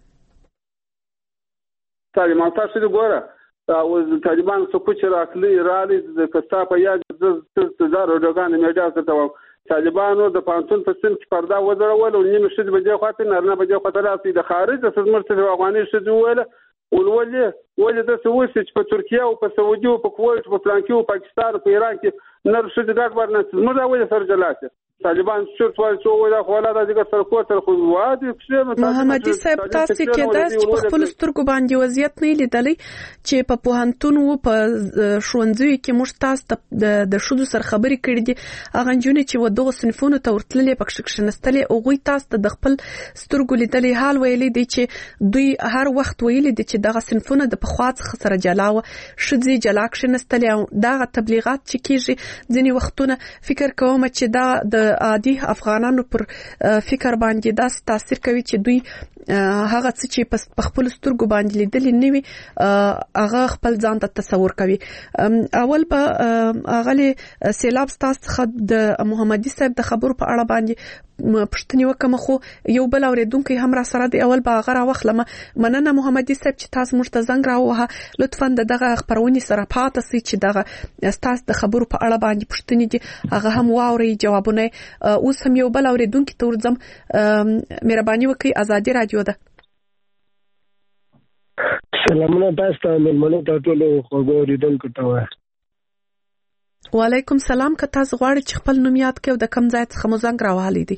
تعلیم یافته شذ ګوره او طالبان څو کوچ راکلي رالي د کستا په یاد د زارو دغان میډیا ته طالبانو د پانتون په سن کې پردا وزرول او نیمه شذ بجې خاطر نرنه بجې خاطر اسی د خارج د سمرته افغاني شذ ویل ولولې ولې د سويس چې په ترکیه او په سعودي او په کویت په پلان کې او پاکستان او په ایران کې نر شذ ډاټ ورنه زموږ ولې سر جلاته طالبان شرط وایي چې ولا خو لا دغه سر کوتر خو وادي محمدي صاحب تاسو کې دا چې په خپل سترګو باندې وضعیت نه لیدلې چې په پوهنتون او په شونځوي کې موږ تاسو د شودو سر خبرې کړې دي هغه جونې چې ودغه صنفونو ته ورتللې پکښ کښنستلې او غوي تاسو د خپل سترګو لیدلې حال ویلې دي چې دوی هر وخت ویلې دي چې دغه صنفونه د پخوات سره جلاوه شذي جلا کښنستلې او دغه تبلیغات چې کیږي ځینې وختونه فکر کوم چې دا د عادي افغانانو پر فکر باندې داس تاثیر کوي چې دوی هغه څه چې په خپل سترګو باندې لیدل نه وي هغه خپل ځان ته تصور کوي اول په هغه سیلاب تاسو د محمدي صاحب د خبرو په اړه باندې پښتني وکم خو یو بل اوریدونکو هم را سره دی اول به غره وخلمه مننه محمدي صاحب چې تاسو موږ ته زنګ راوه لطفا دغه خبرونی سره پاتې سي چې دغه تاسو د خبرو په اړه باندې پښتني دي هغه هم واوري جوابونه اوس هم یو بل اوریدونکو ته ورځم مهرباني وکړئ ازادي رادیو ده سلامونه تاسو ته ملمنو ته ټول خبرو اوریدونکو ته وعلیکم سلام که تاسو غواړئ چې خپل نوم یاد کړئ د کوم ځای څخه مو زنګ راوهلی دی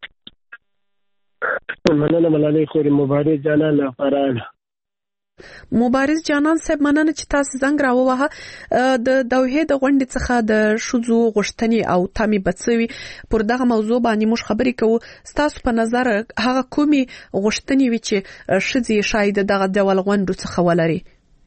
مننه ملالۍ خوري مبارز جانان فران مبارز جانان صاحب مننه چې تاسو زنګ راووهه د دوحې د غونډې څخه د شذو غوښتنې او تامي بڅوي پر دغه موضوع باندې موږ خبرې کوو تاسو په نظر هغه کومي غوښتنې وي چې شذي شاید دغه ډول غونډو څخه ولري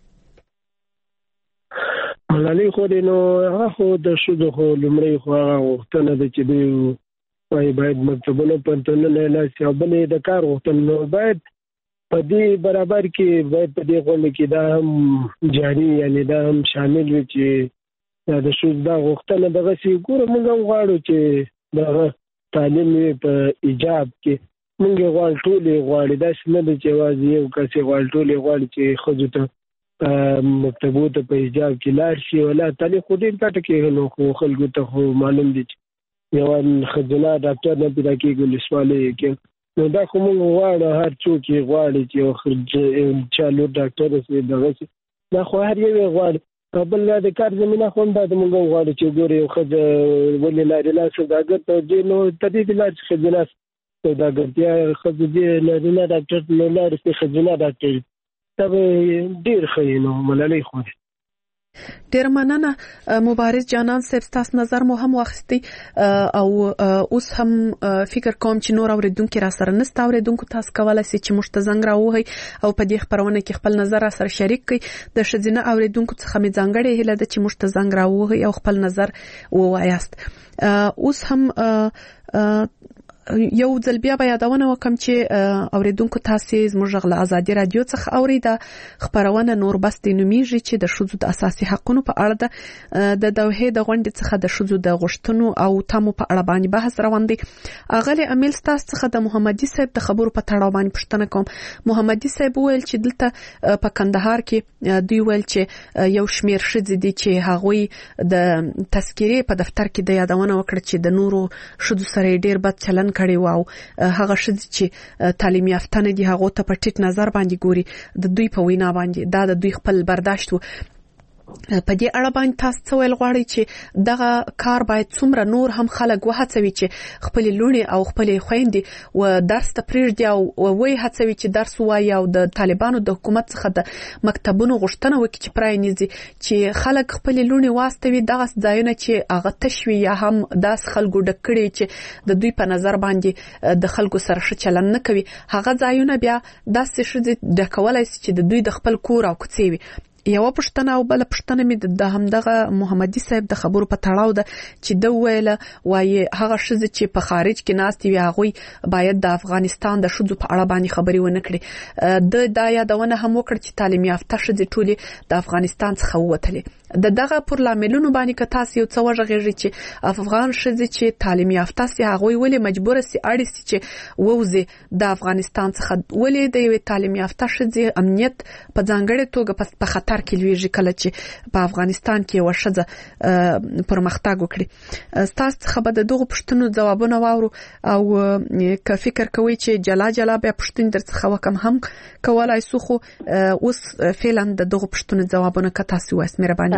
ملالۍ خو د نو هغه خو د شذو خو لمړی خو هغه غوښتنه ده چې دوی وايي باید مکتبونه پوهنتونونه لا چې بلې د کار غوښتنه باید په دې برابر کې باید په دې غونډه کې دا هم جاري یعنی دا هم شامل وي چې د شذ دا غوښتنه دغه سي ګوره موږ غواړو چې دغه تعلیم په ایجاب کې موږ غواړو ټول غواړو دا څه نه ده چې واځي یو کس غواړي ټول غواړي چې خو ته مکتبو ته په ایجاب کې لار شي ولا تعلیم خو دې پټ کې نو خو خلکو ته خو معلوم دي یو خزانه ډاکټر نه پیدا کېږي لسوالې کې نو دا خو موږ غواړو هر څوک یې غواړي چې یو خرج چالو ډاکټر اوسي دغه دا خو هر یو غواړي بل د کار زمينه خو دا موږ غواړو چې ګوري یو خج ولې لارې لا سوداګر ته دې نو تدې د لار خزانه سوداګرتیا خج دې نه ډاکټر نه لارې خزانه ډاکټر تبه ډیر خینو ملالۍ خو ډیر مننه مبارز جانان صاحب تاسو نظر مو هم واخستي او اوس هم فکر کوم چې نور اوریدونکو را سره نست اوریدونکو تاسو کولای شئ چې مشت زنګ راوهي او په دې خبرونه کې خپل نظر سره شریک کړئ د شذینه اوریدونکو څخه می ځانګړې هله د چې مشت زنګ راوهي او خپل نظر ووایاست اوس هم یو ځل بیا به یادونه وکم چې اوریدونکو تاسو زموږ غل ازادي رادیو څخه اوریدا خبرونه نور بس د نومیږي چې د شذو د اساسي حقوقو په اړه د دوحې د غونډې څخه د شذو د غوښتنو او تمو په اړه باندې بحث روان دي اغلی امیل تاسو څخه د محمدي صاحب د خبرو په تړاو باندې پوښتنه کوم محمدي صاحب ویل چې دلته په کندهار کې دوی ویل چې یو شمیر شذې دي چې هغوی د تذکیرې په دفتر کې د یادونه وکړه چې د نورو شذو سره ډیر بد چلن کړي وو هغه شذې چې تعلیم یافته نه دي هغه ته په ټیټ نظر باندې ګوري د دوی په وینا باندې دا د دوی خپل برداشت وو په دې اړه باندې تاسو څه ویل غواړئ چې دغه کار باید څومره نور هم خلک وهڅوي چې خپل لونی او خپل خويندې و درس ته پریږدي او وایي هڅوي چې درس وایي او د طالبانو د حکومت څخه د مکتبونو غوښتنه وکړي چې پرانیزي چې خلک خپل لونی واستوي دغه ځایونه چې هغه تشوي یا هم داس خلکو ډکړي چې د دوی په نظر باندې د خلکو سره ښه چلند نه کوي هغه ځایونه بیا داسې شې د کولای چې د دوی د خپل کور او کوڅې وي یو پښتنه او بل پښتنه مې د همدغه محمدي صاحب د خبرو په تړاو ده چې د ویل وایي هغه شزه چې په خارج کې ناستي وي هغه باید د افغانستان د شذو په اړه باندې خبري ونه کړي د دا یادونه هم وکړ چې تعلیم یافته شذې ټولي د افغانستان څخه ووتلې د دغه پر لاملونو باندې که تاسو یو څه وژغېږئ چې افغان شذې چې تعلیم یافته سي هغه ولې مجبور سي اړ سي چې ووزي د افغانستان څخه ولې د یو تعلیم یافته شذې امنیت په ځانګړي توګه په خطر کې لویږي کله چې په افغانستان کې یو شذه پرمختګ وکړي تاسو څخه به دغه پښتنو ځوابونه واورو او که فکر کوئ چې جلا جلا به پښتون درڅخه وکم هم کولای سو خو اوس فعلا دغه پښتنو ځوابونه که تاسو واس مهرباني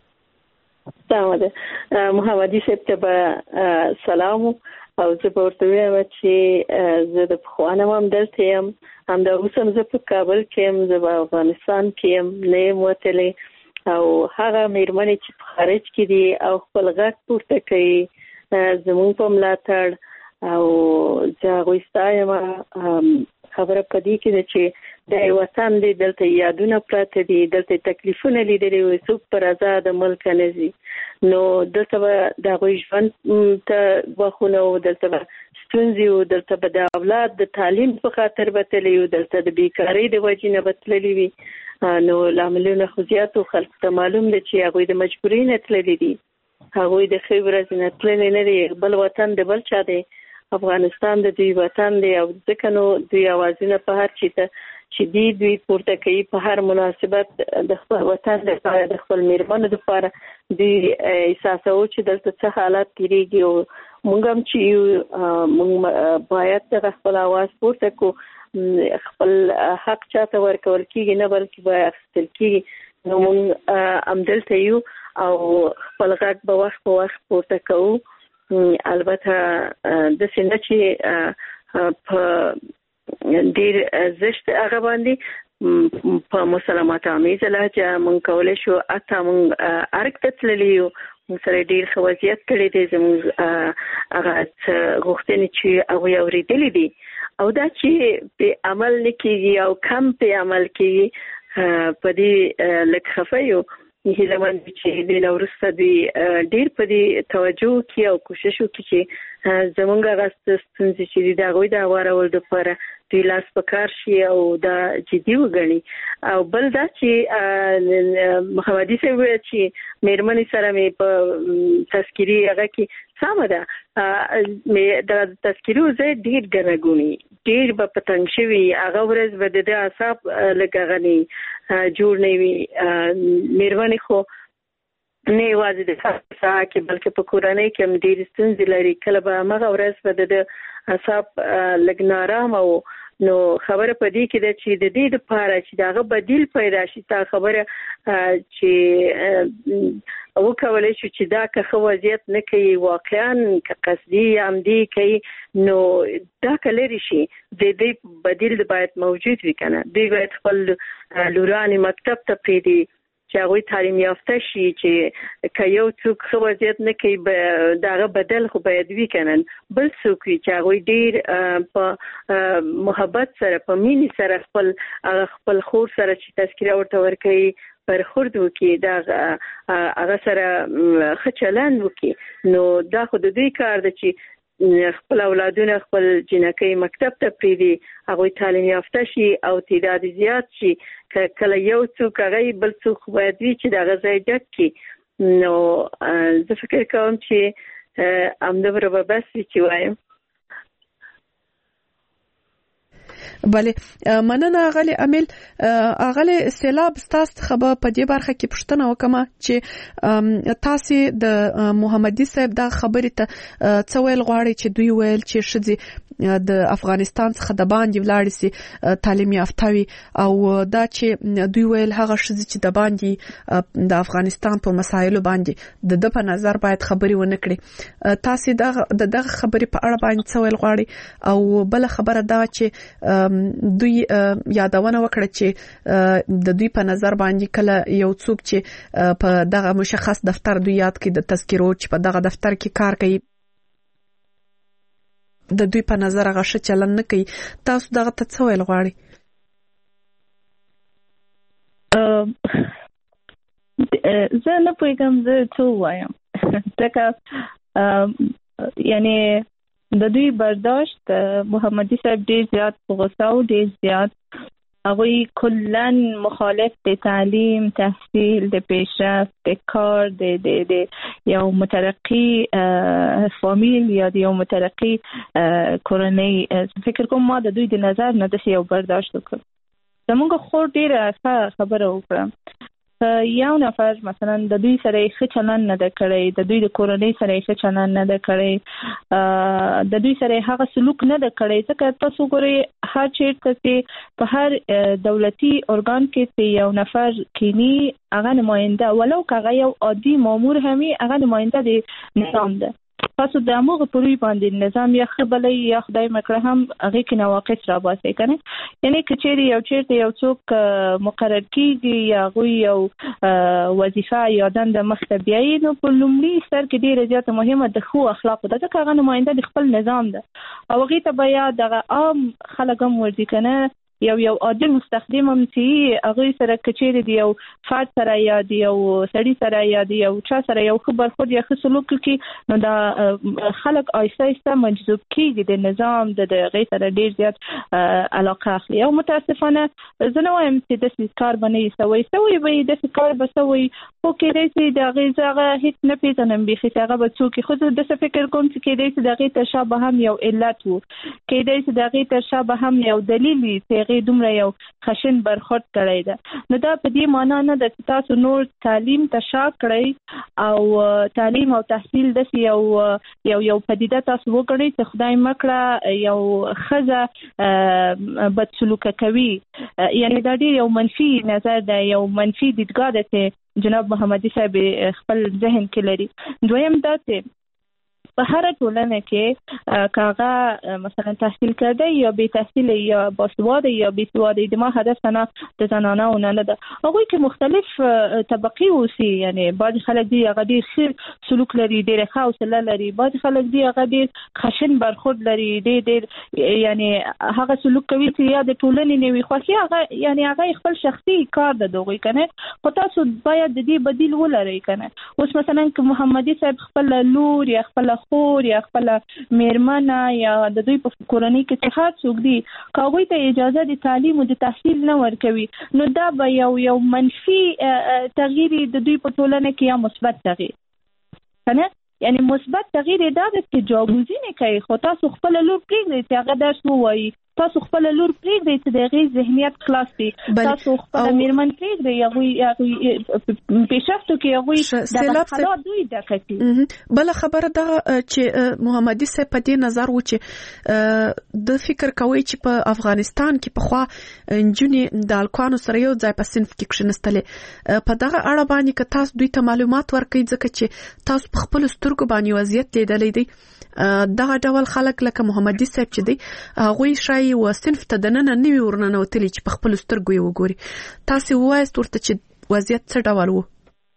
سلام ده محمدي صاحب ته سلام او زه به ورته وایم چې زه د پخوانه هم دلته یم همدا اوس هم زه په کابل کې یم زه په افغانستان کې یم نه یم وتلی او هغه مېرمنې چې په خارج کې دي او خپل غږ پورته کوي زموږ په ملاتړ او زه هغوی ستایم خبره په دې کې ده چې د وطن دی دلته یادونه پراته دي دلته تکلیفونه لیدلي وي څوک پر آزاد ملک نه ځي نو دلته به د هغوی ژوند ته وخونه و دلته به ستونزې و دلته به د اولاد د تعلیم په خاطر به تللی و دلته د بیکارۍ د وجې نه به تللي وي نو لاملونه خو زیاتو خلکو ته معلوم ده چې هغوی د مجبورۍ نه تللي دي هغوی د ښې ورځې نه تللي نه دي بل وطن د بل چا دی افغانستان د دوی وطن دی او ځکه نو دوی اوازونه په هر چي ته چې دی دوی پورته کوي په هر مناسبت د خپل وطن لپاره د خپل میرمنو لپاره دوی احساسوي چې دلته څه حالات تیریږي او موږ هم چې موږ باید د خپل اواز پورته کو خپل حق چاته ورکول کیږي نه بلکې باید اخیستل کیږي نو موږ هم دلته یو او خپل غږ په وخت په وخت پورته کوو البته د سینه چې په ډیر زشت هغه باندې په مسلمات امیزه لهجه مونږ کولای شو اته مونږ ارګ ته تللی یو مونږ سره ډیر ښه وضعیت کړی دی زموږ هغه غوښتنې چې هغوی اورېدلي دي او دا چې په عمل نه کېږي او کم په عمل کېږي په دې لږ خفه یو هیله مند چې د وروسته دوی ډیر په دې توجه وکړي او کوشش وکړي چې زمونږ هغه ستونزې چې دي د هغوی د هوارولو دپاره دوی لاس په کار شي او دا جدي وګڼي او بل دا چې محمدي صاحب وویل چې مېرمنې سره مې په تذکیري هغه کې سمه ده د تذکیري ځای ډېر ګڼه ګوڼې ډېر به په تنګ شوي هغه ورځ به د ده اعصاب لږ هغه نه جوړ نه وي مېرمنې خو نه یوازې د ساعه کې بلکې په کورنۍ کې هم ډېرې ستونزې لري کله به همغه ورځ به د ده اعصاب لږ نارامه و نو خبره په دې کې ده چې د دې دپاره چې د هغه بدیل پیدا شي تا خبره چې وکولی شو چې دا که ښه وضعیت نه کوي واقعا که قصدي یا عمدي کوي نو دا که لرې شي د دې بدیل باید موجود وي که نه دوی باید خپل لورانې مکتب ته پرېږدي چې هغوی تعلیم یافته شي چې که یو څوک ښه وضعیت نه کوي د هغه بدل خو باید وي که نه بل څوک وي چې هغوی ډېر په محبت سره په مینې سره خپل هغه خپل خور سره چې تذکیره ورته ورکوي برخورد وکړي دا هغه سره ښه چلند وکړي نو دا خو د دوی کار ده چې خپل اولادونه خپل جنکۍ مکتب ته پرېږدي هغوی تعلیم یافته شي او تعداد زیات شي که کله یو څوک هغه بل څوک باید وي چې د هغه ځای ډک کړي نو زه فکر کوم چې همدومره به بس وي چې وایم بله مننه اغلی امیل اغلی سیلاب ستاسو څخه به په دې برخه کې پوښتنه وکړم چې تاسو د محمدي صاحب دا خبرې ته څه ویل غواړئ چې دوی ویل چې ښځې د افغانستان څخه د باندې ولاړ سي تعلیم یافته وي او دا چې دوی ویل هغه شذ چې د باندې د افغانستان په مسایلو باندې د د په نظر باید خبري ونه کړي. تاسو دا د دغه خبرې په اړه باندې څه ویل غواړي او بل خبره دا چې دوی یادونه وکړه چې د دوی په نظر باندې کله یو څوک چې په دغه مشخص دفتر دوی یاد کې د تذکرو چې په دغه دفتر کې کار کوي د دوی په نظر هغه ښه چلند نه کوي. تاسو دغه ته څه ویل غواړئ؟ زه نه پوهېږم زه څه ووایم ځکه یعنی د دوی برداشت محمدي صاحب ډېر زیات په غوسه او ډېر زیات هغوی کلن مخالف د تعلیم، تحصیل، د پیشرفت، د کار، د د د یو مترقی فامیل یا د یو مترقی کورنۍ. فکر کوم ما د دوی د نظر نه داسې یو برداشت وکړ. زموږ خور ډېره ښه خبره وکړه. یو نفر مثلا د دوی سره ښه چلند نه ده کړی، د دوی د کورنۍ سره ښه چلند نه ده کړی، د دوی سره هغه سلوک نه ده کړی. ځکه تاسو ګورئ هر چیرته چې په هر دولتي ارګان کې چې یو نفر کینی هغه نماینده ولو که هغه یو عادي مامور همي هغه نماینده د نظام ده. تاسو د هغه پروي باندې نظام یا خبلې یا خدای مکړه هم هغه کې نواقص را باسي کنه. یعنی کچېری یو چیرته یو څوک مقرر کیږي یا غوي یو وظیفه یا دنده مختبیایي نو په لومړي سر کې ډیره زیاته مهمه د خو اخلاق ده. ځکه هغه نماینده د خپل نظام ده او هغه ته بیا دغه عام خلک هم ورځي کنه یو یو عادي مستخدم هم چې هغه سره کچېری دی یو فرد سره یا دی یو سړی سره یا دی یو چا سره یو خبر خود یا سلوک کی نو دا خلک آیسته آیسته مجذوب کیږي د نظام د غیر سره ډیر زیات علاقه اخلي. او متاسفانه زه نه وایم چې د کار باندې سوي سوي به د کار به سوي خو کې دې د غیزه هیڅ نه پیژنم به هغه به څوک خو د څه فکر کوم چې کې دې د غیر تشابه هم یو علت وو، کې دې د غیر تشابه هم یو دلیل وي دومره یو خشن برخورد کړی ده. نو دا په دې معنا نه ده چې تاسو نور تعلیم ته شا کړئ او تعلیم او تحصیل د یو یو یو پدیده تاسو وګڼئ چې خدای مکړه یو ښځه بد سلوکه کوي. یعنی دا ډېر یو منفي نظر ده، یو منفي دیدګاه ده چې جناب محمدي صاحب خپل ذهن کې لري. دویم دا چې په هر ټولنه کې کاغه مثلا تحصیل کرده یا بی تحصیل یا باسواده یا بی سواده د ما هدف نه د زنانه او نه ده. هغوی کې مختلف طبقی اوسي، یعنی بعض خلک دی هغه ډیر ښه سلوک لري، ډیر ښه حوصله لري، بعض خلک دی هغه ډیر خشن برخورد لري، ډیر ډیر یعنی هغه سلوک کوي چې یا د ټولنې نه وي خوښي هغه یعنی هغه خپل شخصي کار ده دوی کنه. خو تاسو باید د دې بدیل ولرئ کنه. اوس مثلا که محمدي صاحب خپل لور یا خپل خور یا خپل میرمنه یا د دوی په کورنۍ کې څه خاص څوک دي کاوی ته اجازه د تعلیم او د تحصیل نه ورکوي نو دا به یو یو منفي تغییر د دوی په ټولنه کې یا مثبت تغییر کنه. یعنی مثبت تغییر دا د تجاوزي نه کوي. خو تاسو خپل لور پرېږدئ چې هغه درس ووایي، تاسو خپل لور پرېږدئ چې د هغې ذهنیت خلاص دي، تاسو خپل میرمن پرېږدئ هغوی پیشرفتو کې هغوی دغه حالات دوی ډکه کړي. بله خبره دغه چې محمدي صاحب په دې نظر و چې د فکر کوي چې په افغانستان کې پخوا نجونې د هلکانو سره یو ځای په صنف کې کښېنستلې. په دغه اړه باندې که تاسو دوی ته معلومات ورکړئ ځکه چې تاسو په خپلو سترګو باندې وضعیت لیدلی دی دغه ډول خلک لکه محمدي صاحب چې دی هغوی شایي و صنف ته دننه نوي ورننوتلي چې په خپلو سترګو یې وګوري. تاسو ووایاست ورته چې وضعیت څه ډول و؟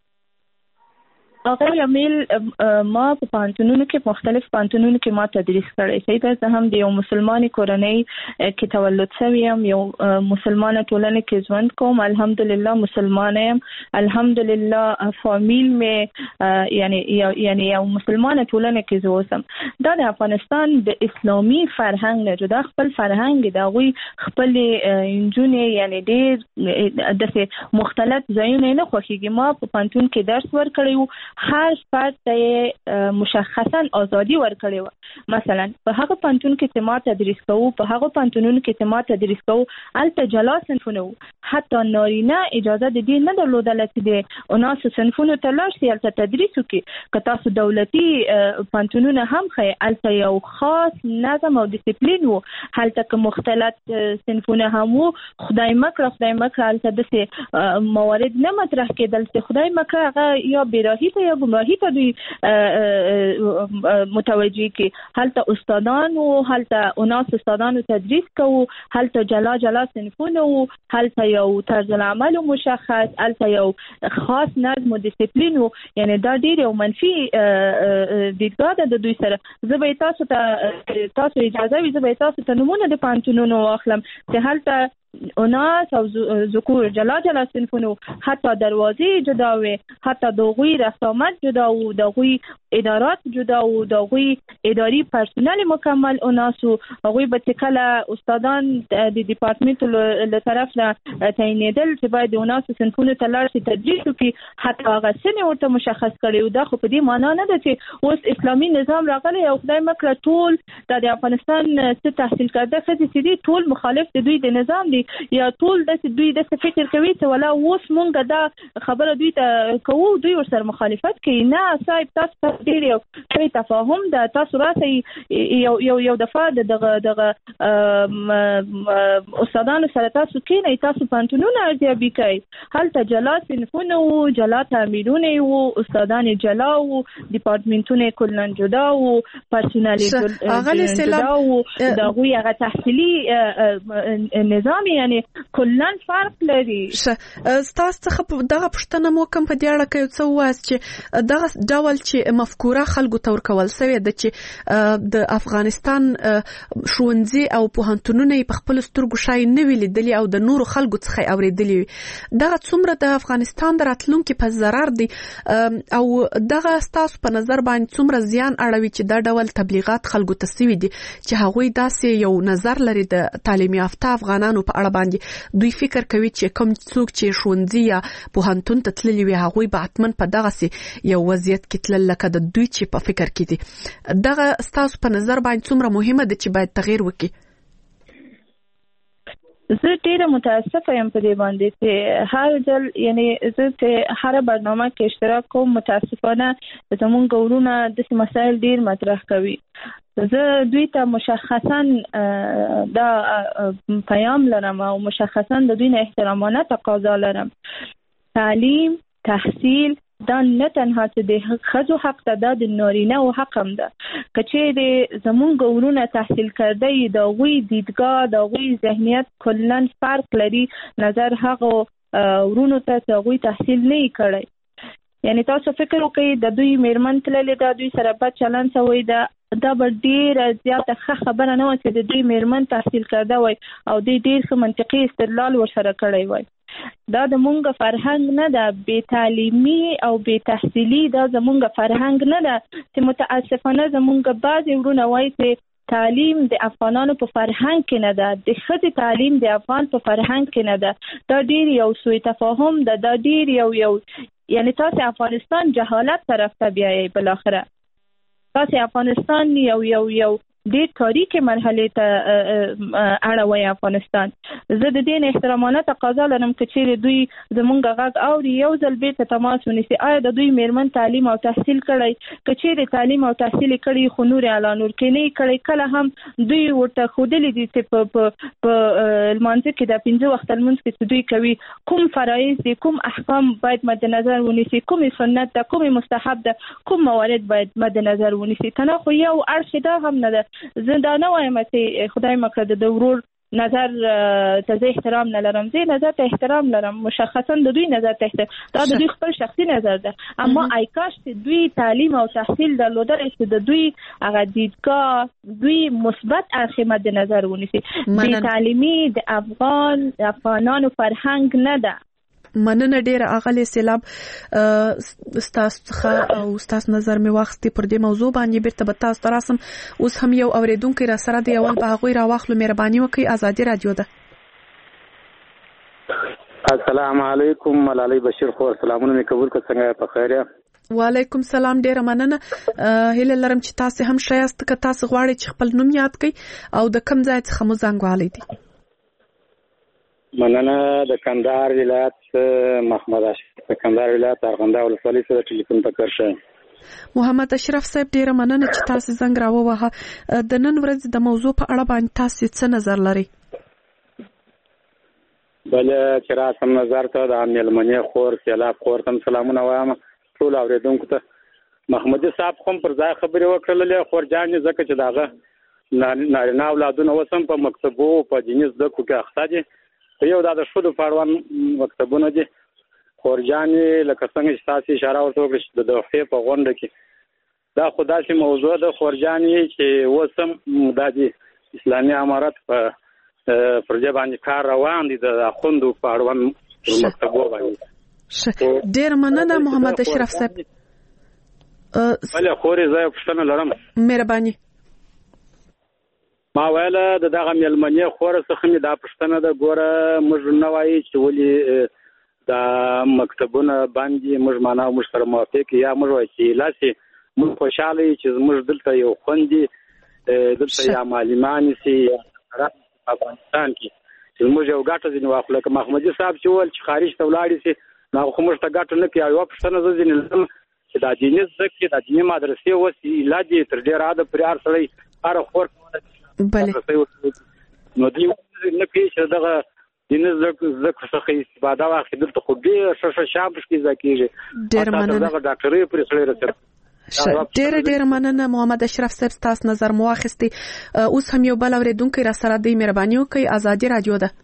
هغه امیل ما په پانتونونو کې مختلف پانتونونو کې ما تدریس کړی. صحیح ده، زه هم د یو مسلمانې کورنۍ کې تولد شوی یم، یو مسلمانه ټولنه کې ژوند کوم، الحمدلله مسلمانه یم، الحمدلله فامیل مې یعنی یعنی یو مسلمانه ټولنه کې زه اوسم. دا د افغانستان د اسلامي فرهنګ نه جدا خپل فرهنګ دی، هغوی خپلې نجونې یعنی ډېر داسې مختلف ځایونه نه خوښېږي. ما په پانتون کې درس ورکړی و هر فرد ته مشخصا ازادي ورکړې و. مثلا په هغه پانتون کې چې ما تدریس کوو په هغه پانتونونو کې چې ما تدریس کوو الته جلا صنفونه وو. حتی نارینه اجازه د دې نه درلودله چې د اناس صنفونو ته لاړ شي الته تدریس وکړي. که تاسو دولتي پانتونونه هم ښیئ الته یو خاص نظم او ډیسپلین وو. هلته که مختلط صنفونه هم وو خدای مکړه خدای مکړه هلته داسې موارد نه مطرح کېدل چې خدای مکړه هغه یا بیراهي ته یا ګمراهي ته دوی متوجه کړي. هلته استادان وو هلته اناس استادانو تدریس کوو هلته جلا جلا صنفونه وو هلته یو طرز العمل مشخص هلته یو خاص نظم و ډیسپلین وو. یعنی دا ډېر یو منفي دیدګاه ده د دوی سره. زه به تاسو ته تاسو اجازه وي زه به تاسو ته نمونه د پانتونونو واخلم چې هلته اناس او ذکور جلا جلا صنفونه حتی دروازې جدا وي حتی دغوی رسامت جدا و دغوی ادارات جدا و دغوی اداري پرسونل مکمل اناس و هغوی به چې کله استادان د ډپارټمنټ له طرف نه تعینېدل چې باید د اناس صنفونو ته لاړ شي تدریس وکړي حتی هغه سنې ورته مشخص کړي و. دا خو په دې معنا نه ده چې اوس اسلامي نظام راغلی او خدای مکړه ټول د افغانستان څه تحصیل کرده ښځې چې دي ټول مخالف د دوی د نظام دي یا ټول داسې دوی داسې فکر کوي چې ولا اوس مونږ دا خبره دوی ته کوو دوی ورسره مخالفت کوي. نه صاحب تاسو ته ډېر یو ښه تفاهم ده. تاسو راسئ یو یو یو دفعه د دغه دغه استادانو سره تاسو کښېنئ تاسو پانتونونه ارزیابي کوئ. هلته جلا صنفونه وو جلا تعمیرونه وو استادان جلا وو ډپارټمنټونه کلا جدا وو پرسونل جدا وو د هغوی هغه تحصیلي نظام یعنی کلن فرق لري. ستاسو څخه دغه پوښتنه مو کوم په دې اړه کې څه وایي چې دغه ډول چې مفکوره خلکو ته ورکول شوې ده چې د افغانستان ښوونځي او پوهنتونونه په خپل سترګو شای نه ویلي دلی او د نورو خلکو څخه اوریدلی دغه څومره د افغانستان د راتلونکو په ضرر دي او دغه ستاسو په نظر باندې څومره زیان اړوي چې دا ډول تبلیغات خلکو ته سوي دي چې هغوی داسې یو نظر لري د تعلیم یافته افغانانو په اړه باندې دوی فکر کوي چې کوم څوک چې ښوونځي یا پوهنتون ته تللي وي هغوی به حتما په دغسې یو وضعیت کې تلل لکه د دوی چې په فکر کې دي. دغه ستاسو په نظر باندې څومره مهمه ده چې باید تغییر وکړي؟ زه ډیره متاسفه یم په دې باندې چې هر ځل یعنی زه چې هر برنامه کې اشتراک کوم متاسفانه زمونږ ورونه داسې مسایل ډیر مطرح کوي. زه دوی ته مشخصا دا پیام لرم او مشخصا د دوی نه احترامانه تقاضا لرم. تعلیم تحصیل دا نه تنها چې د ښځو حق ده دا د نارینه او حق هم ده. که چیرې زمونږ ورونه تحصیل کرده یي د هغوی دیدګاه د هغوی ذهنیت کلا فرق لري نظر هغو ورونو ته چې هغوی تحصیل نه یې کړی. یعنی تاسو فکر وکړئ د دوی میرمن تللې ده دوی سره بد چلند شوی ده دا به ډیره زیاته ښه خبره نه وه چې د دوی میرمن تحصیل کرده وای او دوی ډیر ښه منطقي استدلال ورسره کړی وای. دا د مونږ فرهنګ نه ده. بې تعلیمي او بې تحصیلي دا زمونږ فرهنګ نه ده چې متاسفانه زمونږ بعضې ورونه وایي چې تعلیم د افغانانو په فرهنګ کې نه ده د ښځې تعلیم د افغان په فرهنګ کې نه ده. دا ډیر یو سوء تفاهم ده. دا ډیر یو یو یعنی تاسو افغانستان جهالت طرف ته بیایي بالاخره تاسو افغانستان یو یو یو ډیر تاریخي مرحله ته اړوي افغانستان. زه د دې احترامانه تقاضا لرم چې چیرې دوی زمونږ غږ اوري یو ځل بیرته تماس ونیسي. آیا د دوی میرمن تعلیم او تحصیل کړی؟ که چیرې تعلیم او تحصیل کړي خو نور اعلان ورکړي کړي کله هم دوی ورته ښودلي دي چې په په لمانځه کې د پنځه وخت لمونځ کې دوی کوي کوم فرایض دي کوم احکام باید مد نظر ونیسي کوم سنت ده کوم مستحب ده کوم موارد باید مد نظر ونیسي. تنه خو یو اړخ دا هم نه ده. زه دا نه وایم چې خدای مکړه د ورور نظر ته زه احترام نه لرم. زه نظر ته احترام لرم مشخصا د دوی نظر ته احترام دا د دوی خپل شخصي نظر ده. اما ای کاش چې دوی تعلیم او تحصیل درلودل چې د دوی هغه دیدګاه دوی مثبت اړخ مد نظر ونیسي. بې تعلیمي د افغان افغانانو فرهنګ نه ده. مننه ډیره اغلی سیلاب ستاسو څخه او ستاسو نظر می واخستي پر دې موضوع باندې بیرته به تاسو تراسم. اوس هم یو اوریدونکو را سره دی اول به هغوی را واخلو. مهرباني وکړئ ازادي رادیو ده. السلام علیکم ملالۍ بشیر خور سلامونه می قبول کړه څنګه په خیر وعلیکم سلام، ډیره مننه. هیله لرم چې تاسو هم شایست که تاسو غواړئ چې خپل نوم یاد کړئ او د کوم ځای څخه مو زنګ والی دي. مننه. د کندهار ولایت محمد اشرف، د کندهار ولایت ارغنداو ولسوالۍ څخه ټلیفون ته کار شوی. محمد اشرف صاحب ډیره مننه چې تاسو زنګ راووهه. د نن ورځې د موضوع په اړه باندې تاسو څه نظر لرئ؟ بله چې راسم نظر ته د میلمنې خور سیلاب خور ته سلامونه وایم ټول اوریدونکو ته. محمدي صاحب کوم پر ځای خبرې وکړلې خورجانې ځکه چې داغه نارینه اولادونه اوس هم په مکتبو په دیني زده کړو کې اخته دي. په یو دا د ښځو په اړوند مکتبونه دي. خورجانې لکه څنګه چې تاسو اشاره ورته وکړئ چې د دوحې په غونډه کې دا خو داسې موضوع ده خورجانې چې اوس هم دا د اسلامي امارت په پر دې باندې کار روان دي د اخوندو په اړوند پر مکتبو باندې. ډیر مننه محمد اشرف صاحب. بله خورې زه یو پوښتنه لرم. مهرباني. ما ویله د دغه میلمنې خوره څخه مې دا پوښتنه ده، ګوره موږ نه وایي چې ولې دا مکتبونه باندې موږ معنا موږ سره موافق یا موږ وایي چې لاسې موږ خوشحاله یو چې موږ دلته یو خوندي دلته یا معلمان سي یا افغانستان کې چې موږ یو ګټه ځینې واخلو. لکه محمدي صاحب چې وویل چې خارج ته ولاړې سي نو خو موږ ته ګټه نه کوي. یوه پوښتنه زه ځینې لرم چې دا دیني زده کړې دا دیني مدرسې اوس علاج یې تر ډېره حده پرې هر سړی هره خور نو دوی نه کوي چې دغه دیني زده کړو څخه استفاده واخلي. دلته خو ډېر ښه ښه شیان پکې زده کېږي. ډېره مننه. دغه ډاکټرۍ پرې سړی رسوي. ډیره ډیره مننه محمد اشرف صاحب، تاسو نظر مو واخیستی. اوس هم یو بل اوریدونکی را سره دی. مهرباني وکړئ، ازادي رادیو ده.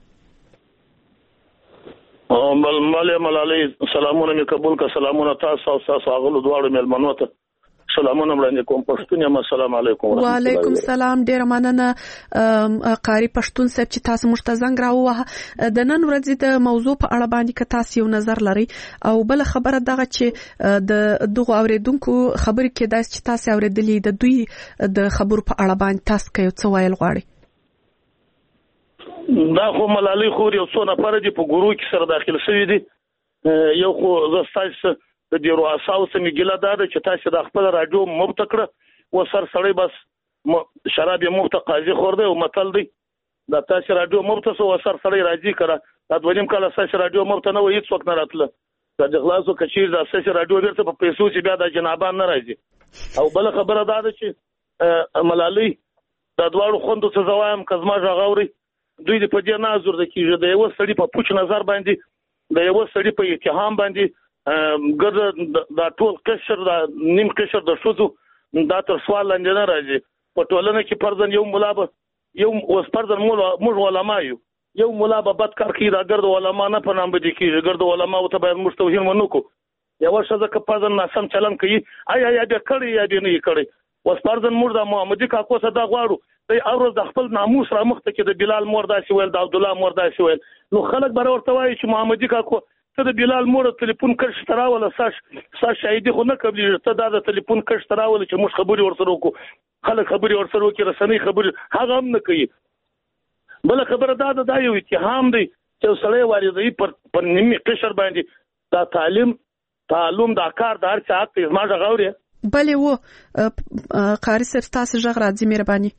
بل مالی ملالی سلامونه می قبول کا. سلامونه تاسو او تاسو اغلو دواړو مېلمنو ته سلامونه وړاندې کوم. پښتون یم. السلام علیکم. وعلیکم السلام. ډیره مننه قاری پښتون صاحب چې تاسو موږ ته زنګ راووهه. د نن ورځې د موضوع په اړه باندې که تاسو یو نظر لرئ او بل خبره دغه چې د دغه اوریدونکو خبرې کې داس چې تاسو اوریدلې د دوی د خبرو په اړه باندې تاسو کې څه ویل غواړئ؟ دا خو ملالۍ خور یو څو نفر دي په ګروپ کې سره داخل شوي دي. یو خو زه ستاسو د دې رؤساو سمې ګیله دا ده چې تاسو د خپل راډیو مفت کړه و سر سړی بس شراب یې مفت قاضي خور دی او متل دی دا تاسو راډیو مفت سو و سر سړی راځي کړه دا دویم کله تاسو راډیو مفت نه و هیڅ وخت نه راتله. دا د خلاصو کچیر دا تاسو راډیو ورته په پیسو چې بیا د جنابان نه راځي. او بل خبره دا ده چې ملالۍ دا دواړو خوندو څه زوایم کزما ژغوري دوی د په دې نظر د کیږي د یو سړي په پوښ نظر باندې د یو سړي په اتهام باندې ګر دا ټول قشر دا نیم قشر د شوزو دا تر سوال لاندې نه راځي. په ټولنه کې پرځن یو مولا به یو اوس پرځن موږ علما یو یو مولا به بد کار کوي دا ګرد علما نه په نام بدي کیږي. ګرد علما ته باید موږ توهین ونه کو. یو شزه که پرځن ناسم چلن کوي آیا یا دې کړی یا دې نه کړی. اوس پرځن موږ د محمدي کاکو صدا غواړو د اورز د خپل ناموس را مخته کې د بلال مور داسې ویل د عبد الله مور داسې ویل نو خلک به ورته وایي چې محمدي کاکو ته د بلال مور ټلیفون کښ تراوله ساش ساش شاهدي خو نه کوي ته دا د ټلیفون کښ تراوله چې موږ خبري ورسره وکړو خلک خبري ورسره وکړي رسنۍ خبري هغه هم نه کوي. بل خبره دا ده دا یو اتهام دی چې سړی واردوي پر پر نیمه قشر باندې دا تعلیم تعلم دا کار د هر څه حق دی. ما ژغوري بلې و قاری صاحب تاسو ژغ راځي. مهرباني.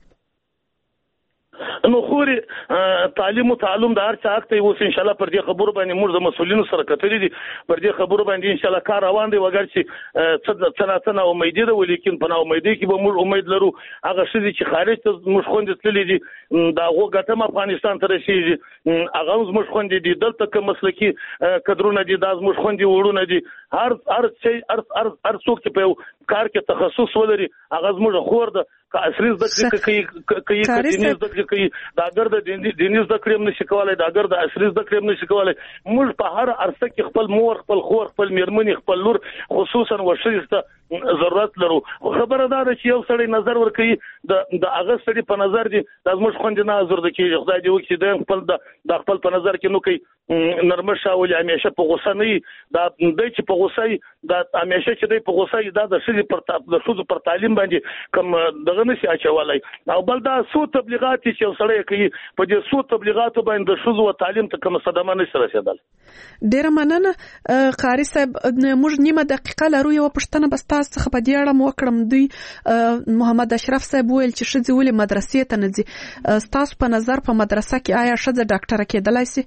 نو خوري تعلیم او تعلم د هر څه حق دی. اوس ان شاء الله پر دې خبرو باندې موږ د مسولینو سره کتلې دي پر دې خبرو باندې ان شاء الله کار روان دی. وګر چې څه څه نه امید ده ولیکن په نو امید کې به موږ امید لرو هغه شې چې خارج ته موږ خوندې تللې دي دا هغه ګټه افغانستان ته رسیږي هغه موږ خوندې دي دلته کوم مسلکی کډرونه دي دا موږ خوندې وړونه دي هر هر څه هر هر هر څوک چې په کار کې تخصص ولري هغه موږ خور ده که اصلي زده کړې کوي کوي دیني زده کړې کوي دا ګر د دیني زده کړې هم نشي کولای دا ګر د اصلي زده کړې هم نشي کولای. موږ په هر عرصه کې خپل مور خپل خور خپل میرمنې خپل لور خصوصا وشریسته ضرورت لرو. خبره دا ده چې یو سړی نظر ورکوي د د هغه سړي په نظر دي د زموږ خوندې نه ازرده کېږي. خدای دې وکړي د خپل د خپل په نظر کې نو کوي نرمش او همیشه په غوسه نه وي. دا دی چې په غوسه وي دا همیشه چې دی په غوسه وي دا د ښځې پر د ښځو پر تعلیم باندې کوم دغه نشي اچولی. او بل دا څو تبلیغات چې یو سړی کوي په دې څو تبلیغاتو باندې د ښځو تعلیم ته کوم صدمه نشي رسېدلی. ډېره مننه قاري صاحب. موږ نیمه دقیقه لرو. یو پوښتنه به ستاسو څخه په دې اړه مو وکړم. دوی محمد اشرف صاحب ویل چې ښځې ولې مدرسې ته نه ځي. ستاسو په نظر په مدرسه کې آیا ښځه ډاکټره کېدلی شي؟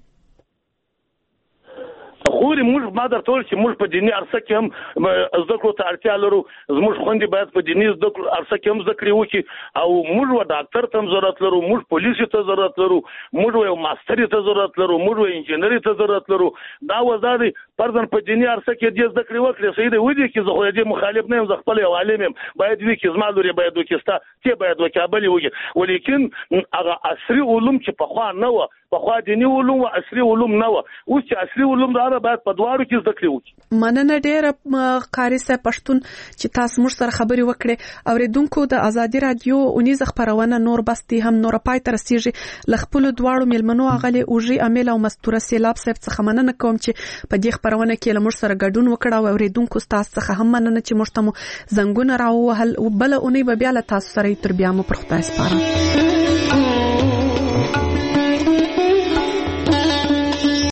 خوري موږ ما درته ویل چې موږ په دیني عرصه کې هم زده کړو ته اړتیا لرو. زموږ خویندې باید په دیني زده کړو عرصه کې هم زده کړې وکړي او موږ و ډاکټر ته هم ضرورت لرو، موږ پولیسو ته ضرورت لرو، موږ یو ماستري ته ضرورت لرو، موږ انجینري ته ضرورت لرو. دا وزاري فرضاً په دیني عرصه کې دې زده کړې وکړي. صحیح دی ودی کې زه خو دې مخالف نه یم، زه خپل یو عالم یم، باید وی کې زما لوري باید وکستا چې باید وکابل وږي. ولیکن هغه عصري علوم چې په خوا نه و، په خوا دیني علوم او عصري علوم نه و، اوس چې عصري علوم دا باید په دواړو کې زده کړې وکړي. مننه ډېره قاري صاحب پښتون چې تاسو موږ سره خبرې وکړې. اوریدونکو د ازادي رادیو اونیزه خبرونه نور بستی هم نور پای ته رسیږي. ل خپل دواړو ملمنو اغلی اوجي امیل او مستوره سیلاب صاحب څخه مننه کوم چې په دې خبرونه کې له موږ سره ګډون وکړ. او اوریدونکو تاسو څخه هم مننه چې موږ ته زنګونه راوهل. بل اونۍ به بیا له تاسو سره تر بیا مو پر خدای سپارم.